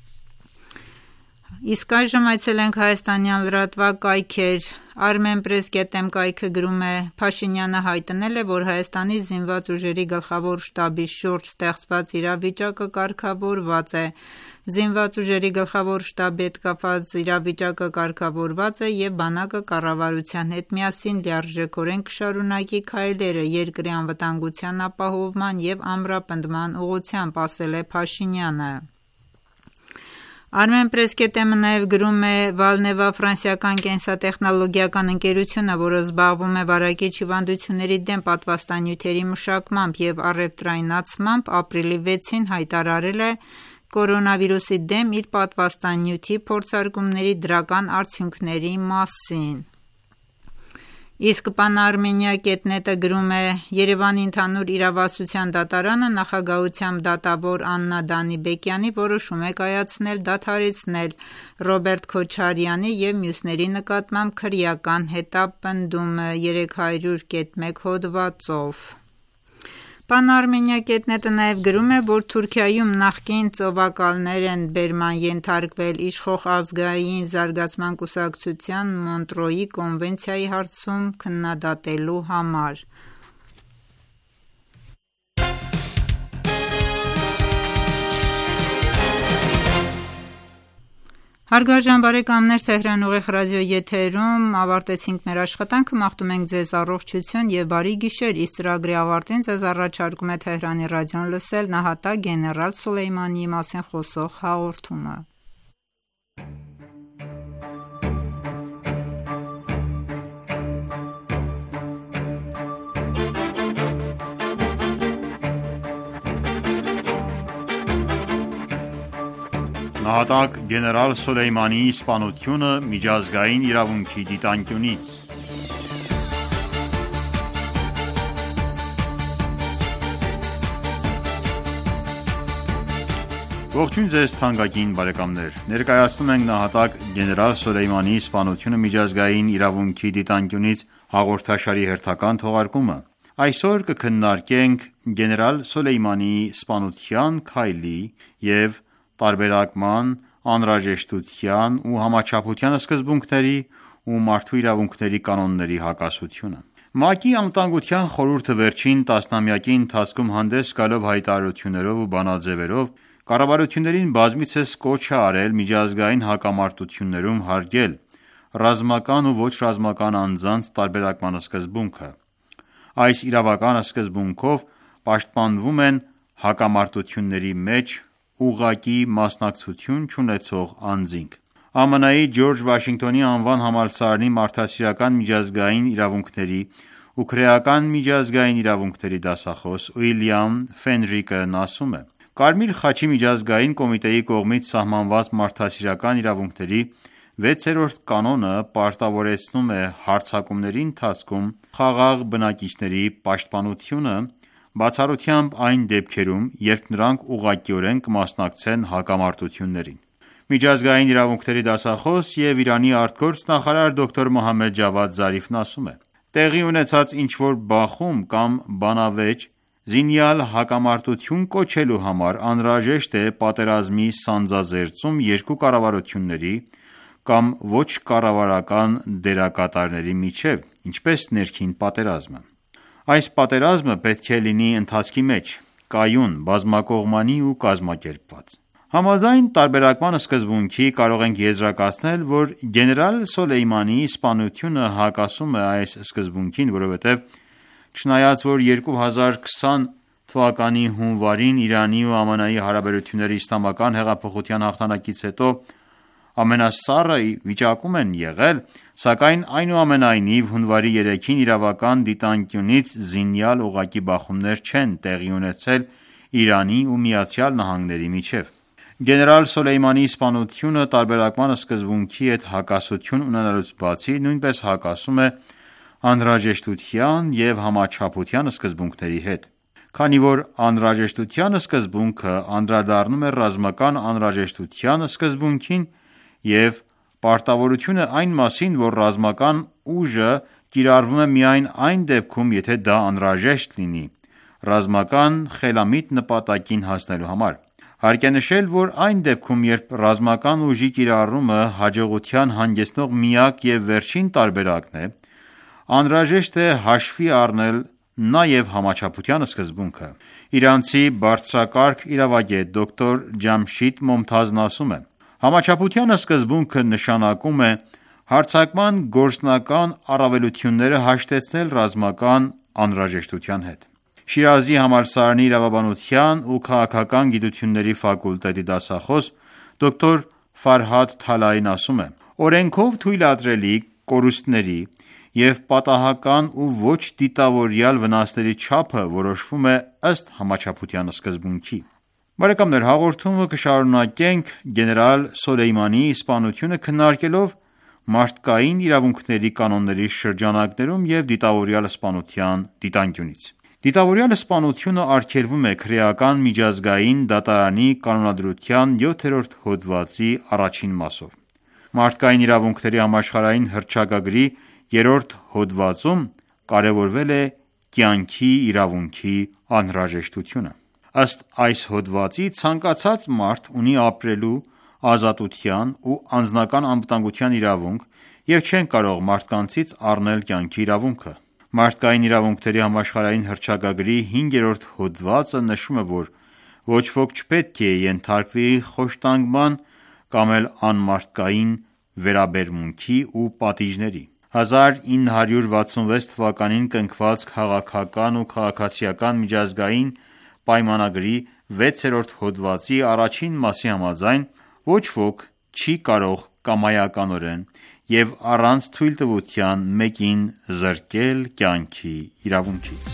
Իսկ այժմ այցելենք հայաստանյան լրատվակ կայքեր։ Armenpress dot am կայքը գրում է. Փաշինյանը հայտնել է, որ Հայաստանի զինված ուժերի գլխավոր շտաբի շուրջ ստեղծված իրավիճակը կարգավորված է։ Զինված ուժերի գլխավոր շտաբի հետ կապված իրավիճակը կարգավորված է և բանակը կառավարության հետ միասին լիարժեքորեն կշարունակի քայլերը երկրի անվտանգության ապահովման և ամրապնդման ուղղությամբ, ասել է Փաշինյանը։ Armenpress dot am-ը նաև գրում է. Valneva ֆրանսիական կենսատեխնոլոգիական ընկերությունը, որը զբաղվում է վարակիչ հիվանդությունների դեմ պատվաստանյութերի մշակմամբ և առևտրայնացմամբ, ապրիլի վեցին հայտարարել է կորոնավիրուսի դեմ իր պատվաստանյութի փորձարկումների դրական արդյունքների մասին։ Իսկ Pan-Armenia dot net-ը գրում է. Երևանի ընդհանուր իրավասության դատարանը նախագահությամբ դատավոր Աննա Դանիբեկյանի որոշում է կայացնել դադարեցնել Ռոբերտ Քոչարյանի և մյուսների նկատմամբ քրեական հետապնդումը երեք հարյուր կետ մեկ հոդվածով։ Pan-Armenia dot net-ը նաև գրում է, որ Թուրքիայում նախկին ծովակալներ են բերման ենթարկվել իշխող ազգային զարգացման կուսակցության Մոնտրոյի կոնվենցիայի հարցում քննադատելու համար։ Հարգարժան բարեկամներ, Թեհրան ուղիղ ռադիոյի եթերում ավարտեցինք մեր աշխատանքը, մաղթում ենք ձեզ առողջություն և բարի գիշեր։ Իսկ ծրագրի ավարտին ձեզ առաջարկում է Թեհրանի ռադիոն լսել նահատակ գեներալ Սոլեյմանիի մասին խոսող հաղորդումը։ Նահատակ գեներալ Սոլեյմանիի սպանությունը միջազգային իրավունքի դիտանկյունից։ Ողջույն ձեզ թանկագին բարեկամներ։ Ներկայացնում ենք նահատակ գեներալ Սոլեյմանիի սպանությունը միջազգային իրավունքի դիտանկյունից հաղորդաշարի հերթական թողարկումը։ Այսօր կքննարկենք գեներալ Սոլեյմանիի սպանության քայլի և տարբերակման, անհրաժեշտության ու համաչափության սկզբունքների ու մարդու իրավունքների կանոնների հակասությունը։ ՄԱԿ-ի Անվտանգության խորհուրդը վերջին տասնամյակի ընթացքում հանդես գալով հայտարարություններով ու բանաձևերով կառավարություններին բազմիցս կոչ է արել միջազգային հակամարտություններում հարգել ռազմական ու ոչ ռազմական անձանց տարբերակման սկզբունքը։ Այս իրավական սկզբունքով պաշտպանվում են հակամարտությունների մեջ ուղղակի մասնակցություն չունեցող անձինք։ ԱՄՆ-ի Ջորջ Վաշինգտոնի անվան համալսարանի մարդասիրական միջազգային իրավունքների ու քրեական միջազգային իրավունքների դասախոս Ուիլյամ Ֆենրիկն ասում է. Կարմիր խաչի միջազգային կոմիտեի կողմից սահմանված մարդասիրական իրավունքների վեցերորդ կանոնը պարտավորեցնում է հարձակումների ընթացքում խաղաղ բնակիչների պաշտպանությունը, բացառությամբ այն դեպքերում, երբ նրանք ուղղակիորեն կմասնակցեն հակամարտություններին։ Միջազգային իրավունքների դասախոս և Իրանի արտգործնախարար դոկտոր Մոհամմեդ Ջավադ Զարիֆն ասում է. Տեղի ունեցած ինչ-որ բախում կամ բանավեճ զինյալ հակամարտություն կոչելու համար անհրաժեշտ է պատերազմի սանձազերծում երկու կառավարությունների կամ ոչ կառավարական դերակատարների միջև, ինչպես ներքին պատերազմը։ Այս պատերազմը պետք է լինի ընթացքի մեջ, կայուն, բազմակողմանի ու կազմակերպված։ Համաձայն տարբերակման սկզբունքի կարող ենք եզրակացնել, որ գեներալ Սոլեյմանիի սպանությունը հակասում է այս սկզբունքին, որովհետև չնայած որ երկու հազար քսան թվականի հունվարին Իրանի ու ԱՄՆ-ի հարաբերությունները իսլամական հեղափոխության հաղթանակից հետո ամենասառը վիճակում են եղել, սակայն այնուամենայնիվ հունվարի երեքին իրավական դիտանկյունից զինյալ ուղղակի բախումներ չեն տեղի ունեցել Իրանի ու ԱՄՆ-ի միջև։ Գեներալ Սոլեյմանիի սպանությունը տարբերակման սկզբունքի հետ հակասություն ունենալուց բացի նույնպես հակասում է անհրաժեշտության և համաչափության սկզբունքների հետ, քանի որ անհրաժեշտության սկզբունքը անդրադառնում է ռազմական անհրաժեշտության սկզբունքին և պարտավորությունը այն մասին, որ ռազմական ուժը կիրառվում է միայն այն դեպքում, եթե դա անհրաժեշտ լինի ռազմական խելամիտ նպատակին հասնելու համար։ Հարկ է նշել, որ այն դեպքում, երբ ռազմական ուժի կիրառումը հաջողության հանգեցնող միակ և վերջին տարբերակն է, անհրաժեշտ է հաշվի առնել նաև համաչափության սկզբունքը։ Իրանցի բարձրակարգ իրավագետ դոկտոր Ջամշիդ Մոմթազն ասում է. Համաչափության սկզբունքը նշանակում է հարձակման գործնական առավելությունները հաշտեցնել ռազմական անհրաժեշտության հետ։ Շիրազի համալսարանի իրավաբանության ու քաղաքական գիտությունների ֆակուլտետի դասախոս դոկտոր Ֆարհադ Թալային ասում է. Օրենքով թույլատրելի կորուստների և պատահական ու ոչ դիտավորյալ վնասների չափը որոշվում է ըստ համաչափության սկզբունքի։ Բարեկամներ, հաղորդումը կշարունակենք գեներալ Սոլեյմանիի սպանությունը քննարկելով մարդկային իրավունքների կանոնների շրջանակներում և դիտավորյալ սպանության դիտանկյունից։ Դիտավորյալ սպանությունը արգելվում է քրեական միջազգային դատարանի կանոնադրության յոթերորդ հոդվածի առաջին մասով։ Մարդկային իրավունքների համաշխարհային հռչակագրի երրորդ հոդվածում կարևորվել է կյանքի իրավունքի անհրաժեշտությունը։ Ըստ այս հոդվածի ցանկացած մարդ ունի ապրելու, ազատության ու անձնական անվտանգության իրավունք և չեն կարող մարդկանցից առնել կյանքի իրավունքը։ Մարդկային իրավունքների համաշխարհային հռչակագրի հինգերորդ հոդվածը նշում է, որ ոչ ոք չպետք է ենթարկվի խոշտանգման կամ էլ անմարդկային վերաբերմունքի ու պատիժների։ հազար ինը հարյուր վաթսունվեց թվականին կնքված Քաղաքական ու քաղաքացիական միջազգային պայմանագրի վեցերորդ հոդվածի առաջին մասի համաձայն ոչ ոք չի կարող կամայականորեն և առանց թույլտվության մեկին զրկել կյանքի իրավունքից։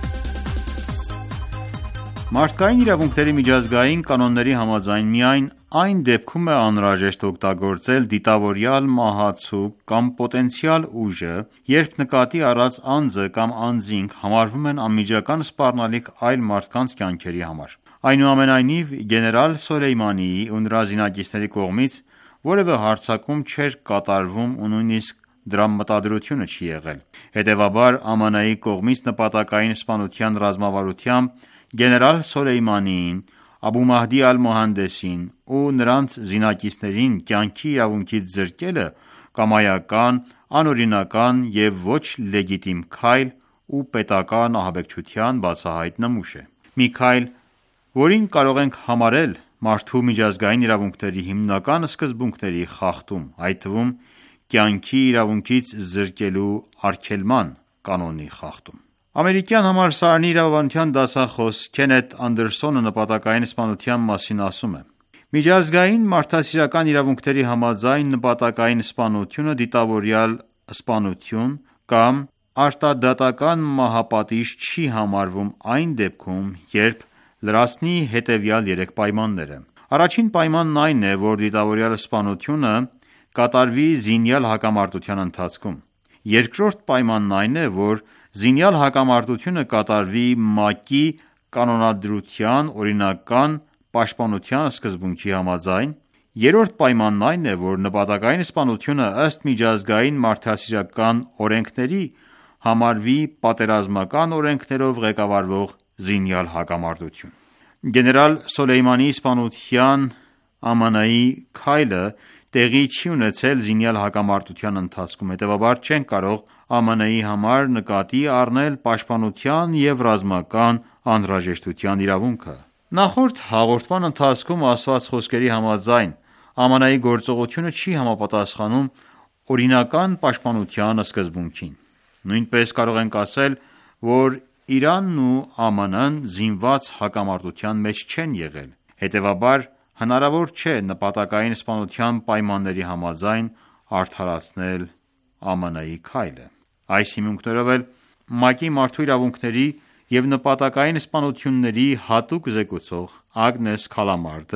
Մարդկային իրավունքների միջազգային կանոնների համաձայն միայն այն դեպքում է անհրաժեշտ օգտագործել դիտավորյալ մահացու կամ պոտենցիալ ուժը, երբ նկատի առած անձը կամ անձինք համարվում են անմիջական սպառնալիք այլ մարդկանց կյանքերի համար։ Այնուամենայնիվ, գեներալ Սոլեյմանիի ու նրա զինակիցների կողմից որևէ հարձակում չէր կատարվում ու նույնիսկ դրա մտադրությունը չի եղել։ Հետևաբար, ԱՄՆ-ի կողմից նպատակային սպանության ռազմավարությամբ գեներալ Սոլեյմանիին, Աբու Մահդի ալ-Մոհանդեսին ու նրանց զինակիցներին կյանքի իրավունքից զրկելը կամայական, անօրինական և ոչ լեգիտիմ քայլ ու պետական ահաբեկչության բացահայտ նմուշ է։ Մի քայլ, որին կարող ենք համարել մարդու միջազգային իրավունքների հիմնական սկզբունքների խախտում, այդ թվում կյանքի իրավունքից զրկելու արգելման կանոնի խախտում։ Ամերիկյան համալսարանի իրավաբանության դասախոս Քենեթ Անդերսոնը նպատակային սպանության մասին ասում է. Միջազգային մարդասիրական իրավունքների համաձայն նպատակային սպանությունը դիտավորյալ սպանություն կամ արտադատական մահապատիժ չի համարվում այն դեպքում, երբ լրացնի հետևյալ երեք պայմանները։ Առաջին պայմանն այն է, որ դիտավորյալ սպանությունը կատարվի զինյալ հակամարտության ընթացքում։ Երկրորդ պայմանն այն է, որ զինյալ հակամարտությունը կատարվի ՄԱԿ-ի կանոնադրության օրինական պաշտպանության սկզբունքի համաձայն։ Երրորդ պայմանն այն է, որ նպատակային սպանությունը ըստ միջազգային մարդասիրական օրենքների համարվի պատերազմական օրենքներով ղեկավարվող զինյալ հակամարտություն։ Գեներալ Սոլեյմանիի սպանության ԱՄՆ-ի քայլը տեղի չի ունեցել զինյալ հակամարտության ընթացքում, հետևաբար չեն կարող ԱՄՆ-ի համար նկատի առնել պաշտպանության և ռազմական անհրաժեշտության իրավունքը։ Նախորդ հաղորդման ընթացքում ասված խոսքերի համաձայն ԱՄՆ-ի գործողությունը չի համապատասխանում օրինական պաշտպանության սկզբունքին։ Նույնպես կարող ենք ասել, որ Իրանն ու ԱՄՆ-ն զինված հակամարտության մեջ չեն եղել, հետևաբար հնարավոր չէ նպատակային սպանության պայմանների համաձայն արդարացնել ԱՄՆ-ի քայլը։ Այս հիմունքներով էլ ՄԱԿ-ի մարդու իրավունքների և նպատակային սպանությունների հատուկ զեկուցող Ագնես Քալամարդը,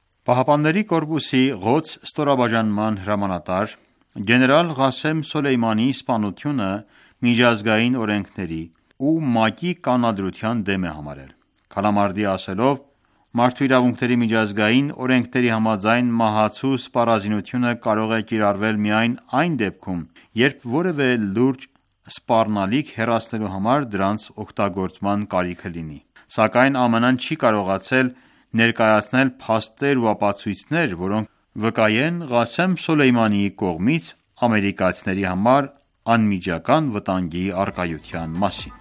ԻՀՊԿ-ի Ղոդս ստորաբաժանման հրամանատար, գեներալ Ղասեմ Սոլեյմանիի սպանությունը միջազգային օրենքների ու ՄԱԿ-ի կանոնադրության դեմ է համարել։ Քալամարդի ասելով, մարդու իրավունքների միջազգային օրենքների համաձայն մահացու սպառազինությունը կարող է կիրառվել միայն այն դեպքում, երբ որևէ լուրջ սպառնալիք հեռացնելու համար դրանց օգտագործման կարիքը լինի։ Սակայն ԱՄՆ-ն չի կարողացել ներկայացնել փաստեր ու ապացույցներ, որոնք վկայեն Ղասեմ Սոլեյմանիի կողմից ամերիկացիների համար անմիջական վտանգի առկայության մասին։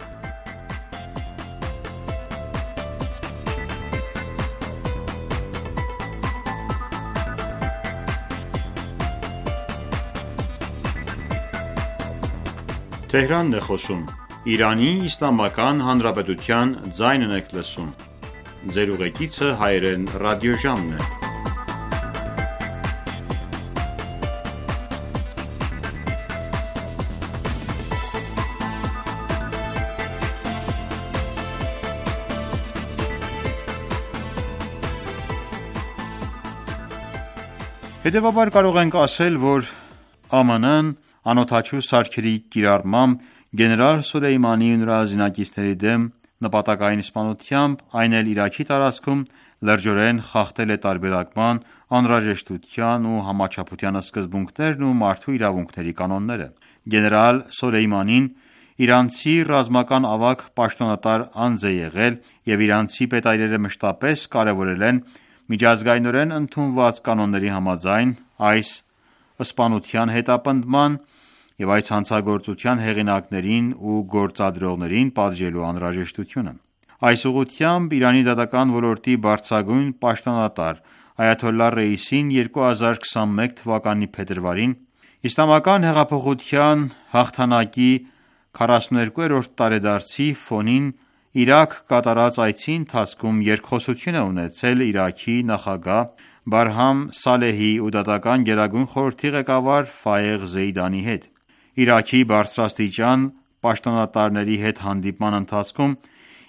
Հետևաբար կարող ենք ասել, որ ԱՄՆ-ն անօդաչու սարքերի կիրառմամբ գեներալ Սոլեյմանիի ու նրա զինակիցների դեմ նպատակային սպանությամբ, այն էլ Իրաքի տարածքում լրջորեն խախտել է տարբերակման, անհրաժեշտության ու համաչափության սկզբունքներն ու մարդու իրավունքների կանոնները։ Գեներալ Սոլեյմանին իրանցի ռազմական ավագ պաշտոնատար անձ է եղել և իրանցի պետայրերը մշտապես կարևորել են միջազգայնորեն ընդունված կանոնների համաձայն այս սպանության հետապնդման և այս հանցագործության հեղինակներին ու գործադրողներին պատժելու անհրաժեշտությունը։ Այս ուղղությամբ Իրանի դատական ոլորտի բարձրագույն պաշտոնատար այաթոլլահ Ռեյիսին երկու հազար քսանմեկ թվականի փետրվարին Իսլամական հեղափոխության հաղթանակի քառասուներկուերորդ տարեդարձի ֆոնին Իրաք կատարած այցի ընթացքում երկխոսություն է ունեցել Իրաքի նախագահ Բարհամ Սալեհի ու դատական գերագույն խորհրդի ղեկավար Ֆայեղ Զեյդանի հետ։ Իրաքի բարձրաստիճան պաշտոնատարների հետ հանդիպման ընթացքում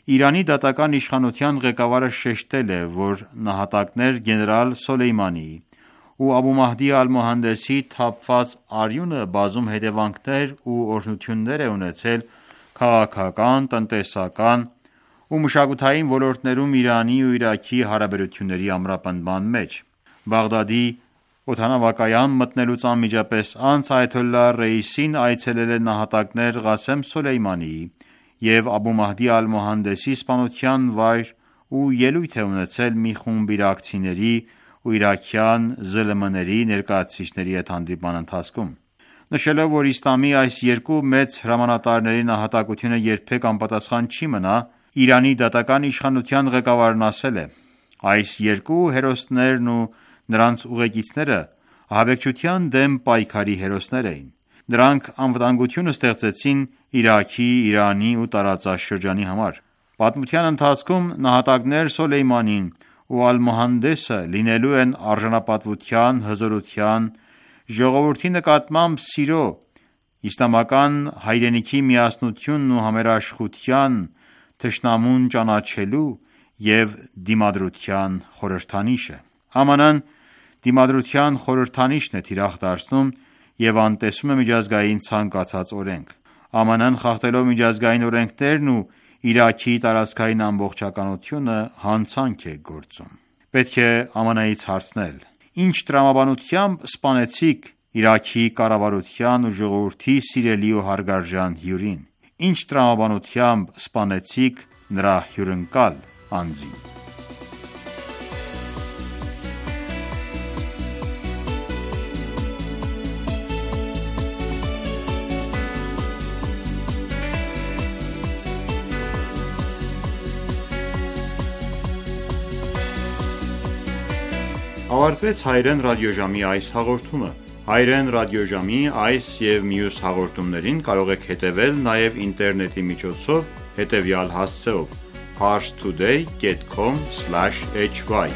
Իրանի դատական իշխանության ղեկավարը շեշտել է, որ նահատակներ գեներալ Սոլեյմանիի ու Աբու Մահդի Ալ-Մոհանդեսի թափված արյունը բազում հետևանքներ ու օրհնություններ է ունեցել քաղաքական, տնտեսական ու մշակութային ոլորտներում Իրանի ու Իրաքի հարաբերությունների ամրապնդման մեջ։ Բաղդադի օդանավակայան մտնելուց անմիջապես անց այաթոլլահ Ռեյիսին այցելել է նահատակներ Ղասեմ Սոլեյմանիի և Աբու Մահդի Ալ-Մոհանդեսի սպանության վայր ու ելույթ է ունեցել մի խումբ իրաքցիների ու իրաքյան ԶԼՄ-ների ներկայացուցիչների հետ հանդիպման ընթացքում։ Նշելով, որ իսլամի այս երկու մեծ հրամանատարների նահատակությունը երբեք անպատասխան չի մնա, Իրանի դատական իշխանության ղեկավարն ասել է. «Այս երկու հերոսներն ու նրանց ուղեկիցները ահաբեկչության դեմ պայքարի հերոսներ էին։ Նրանք անվտանգություն ստեղծեցին Իրաքի, Իրանի ու տարածաշրջանի համար։ Պատմության ընթացքում նահատակներ Սոլեյմանին ու Ալ-Մոհանդեսը լինելու են արժանապատվության, հզորության, ժողովրդի նկատմամբ սիրո, իսլամական հայրենիքի միասնությունն ու համերաշխության, թշնամուն ճանաչելու և դիմադրության խորհրդանիշը։ ԱՄՆ-ն դիմադրության խորհրդանիշն է թիրախ դարձնում և անտեսում է միջազգային ցանկացած օրենք։ ԱՄՆ-ն խախտելով միջազգային օրենքներն ու Իրաքի տարածքային ամբողջականությունը հանցանք է գործում։ Պետք է ԱՄՆ-ից հարցնել. «Ինչ տրամաբանությամբ սպանեցիք Իրաքի կառավարության ու ժողովրդի սիրելի ու հարգարժան հյուրին։ Ինչ տրամաբանությամբ սպանեցիք նրա հյուրընկալ անձին»։ Ավարտվեց Հայրեն ռադիոժամի այս հաղորդումը։ Հայրեն ռադիոժամի այս և մյուս հաղորդումներին կարող եք հետևել նաև ինտերնետի միջոցով հետևյալ հասցեով՝ parstoday dot com slash h y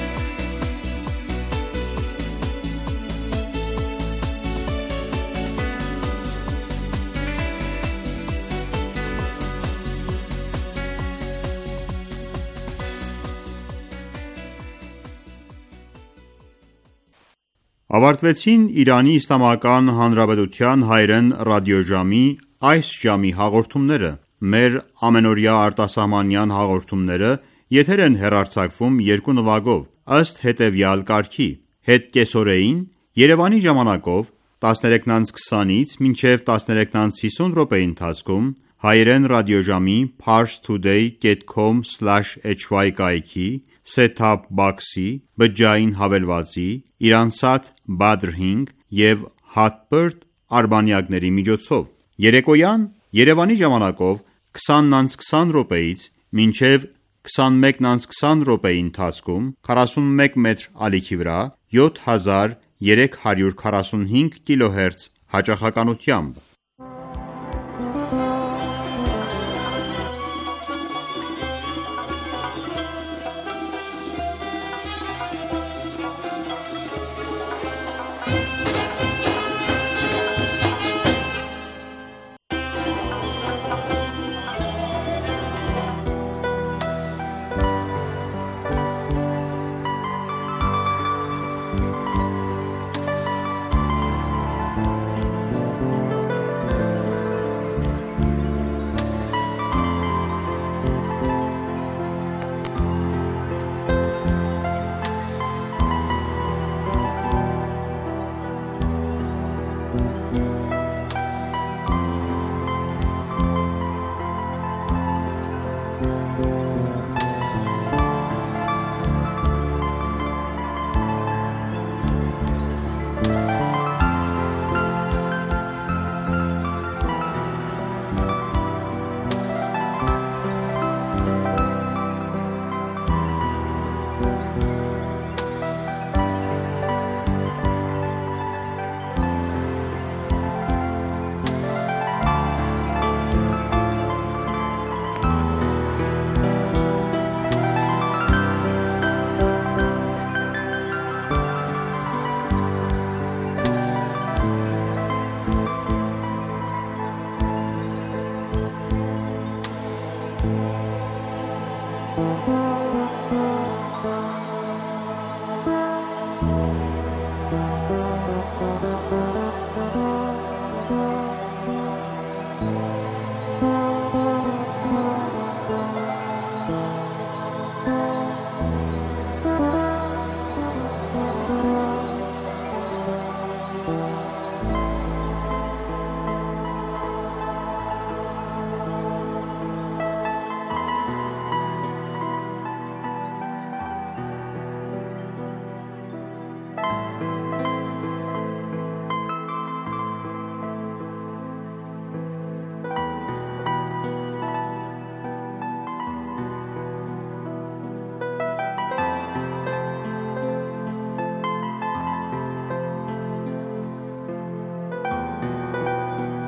Ավարտվեցին Իրանի Իսլամական Հանրապետության հայրեն ռադիոժամի այս ժամի հաղորդումները։ Մեր ամենօրյա արտասահմանյան հաղորդումները եթեր են հեռարձակվում երկու նվագով, ըստ հետևյալ կարգի. Հետկեսօրեին Երևանի ժամանակով տասներեքից քսանից մինչև տասներեքից հիսուն րոպեի ընթացքում հայրեն ռադիոժամի parstoday dot com slash h y կայքի set-top box-ի, բջջային հավելվածի, Iransat Badr հինգ և Hotbird արբանյակների միջոցով։ Երեկոյան Երևանի ժամանակով քսանից քսան րոպեից մինչև քսանմեկից քսան րոպեի ընթացքում քառասունմեկ մետր ալիքի վրա յոթ հազար երեք հարյուր քառասունհինգ կիլոհերց հաճախականությամբ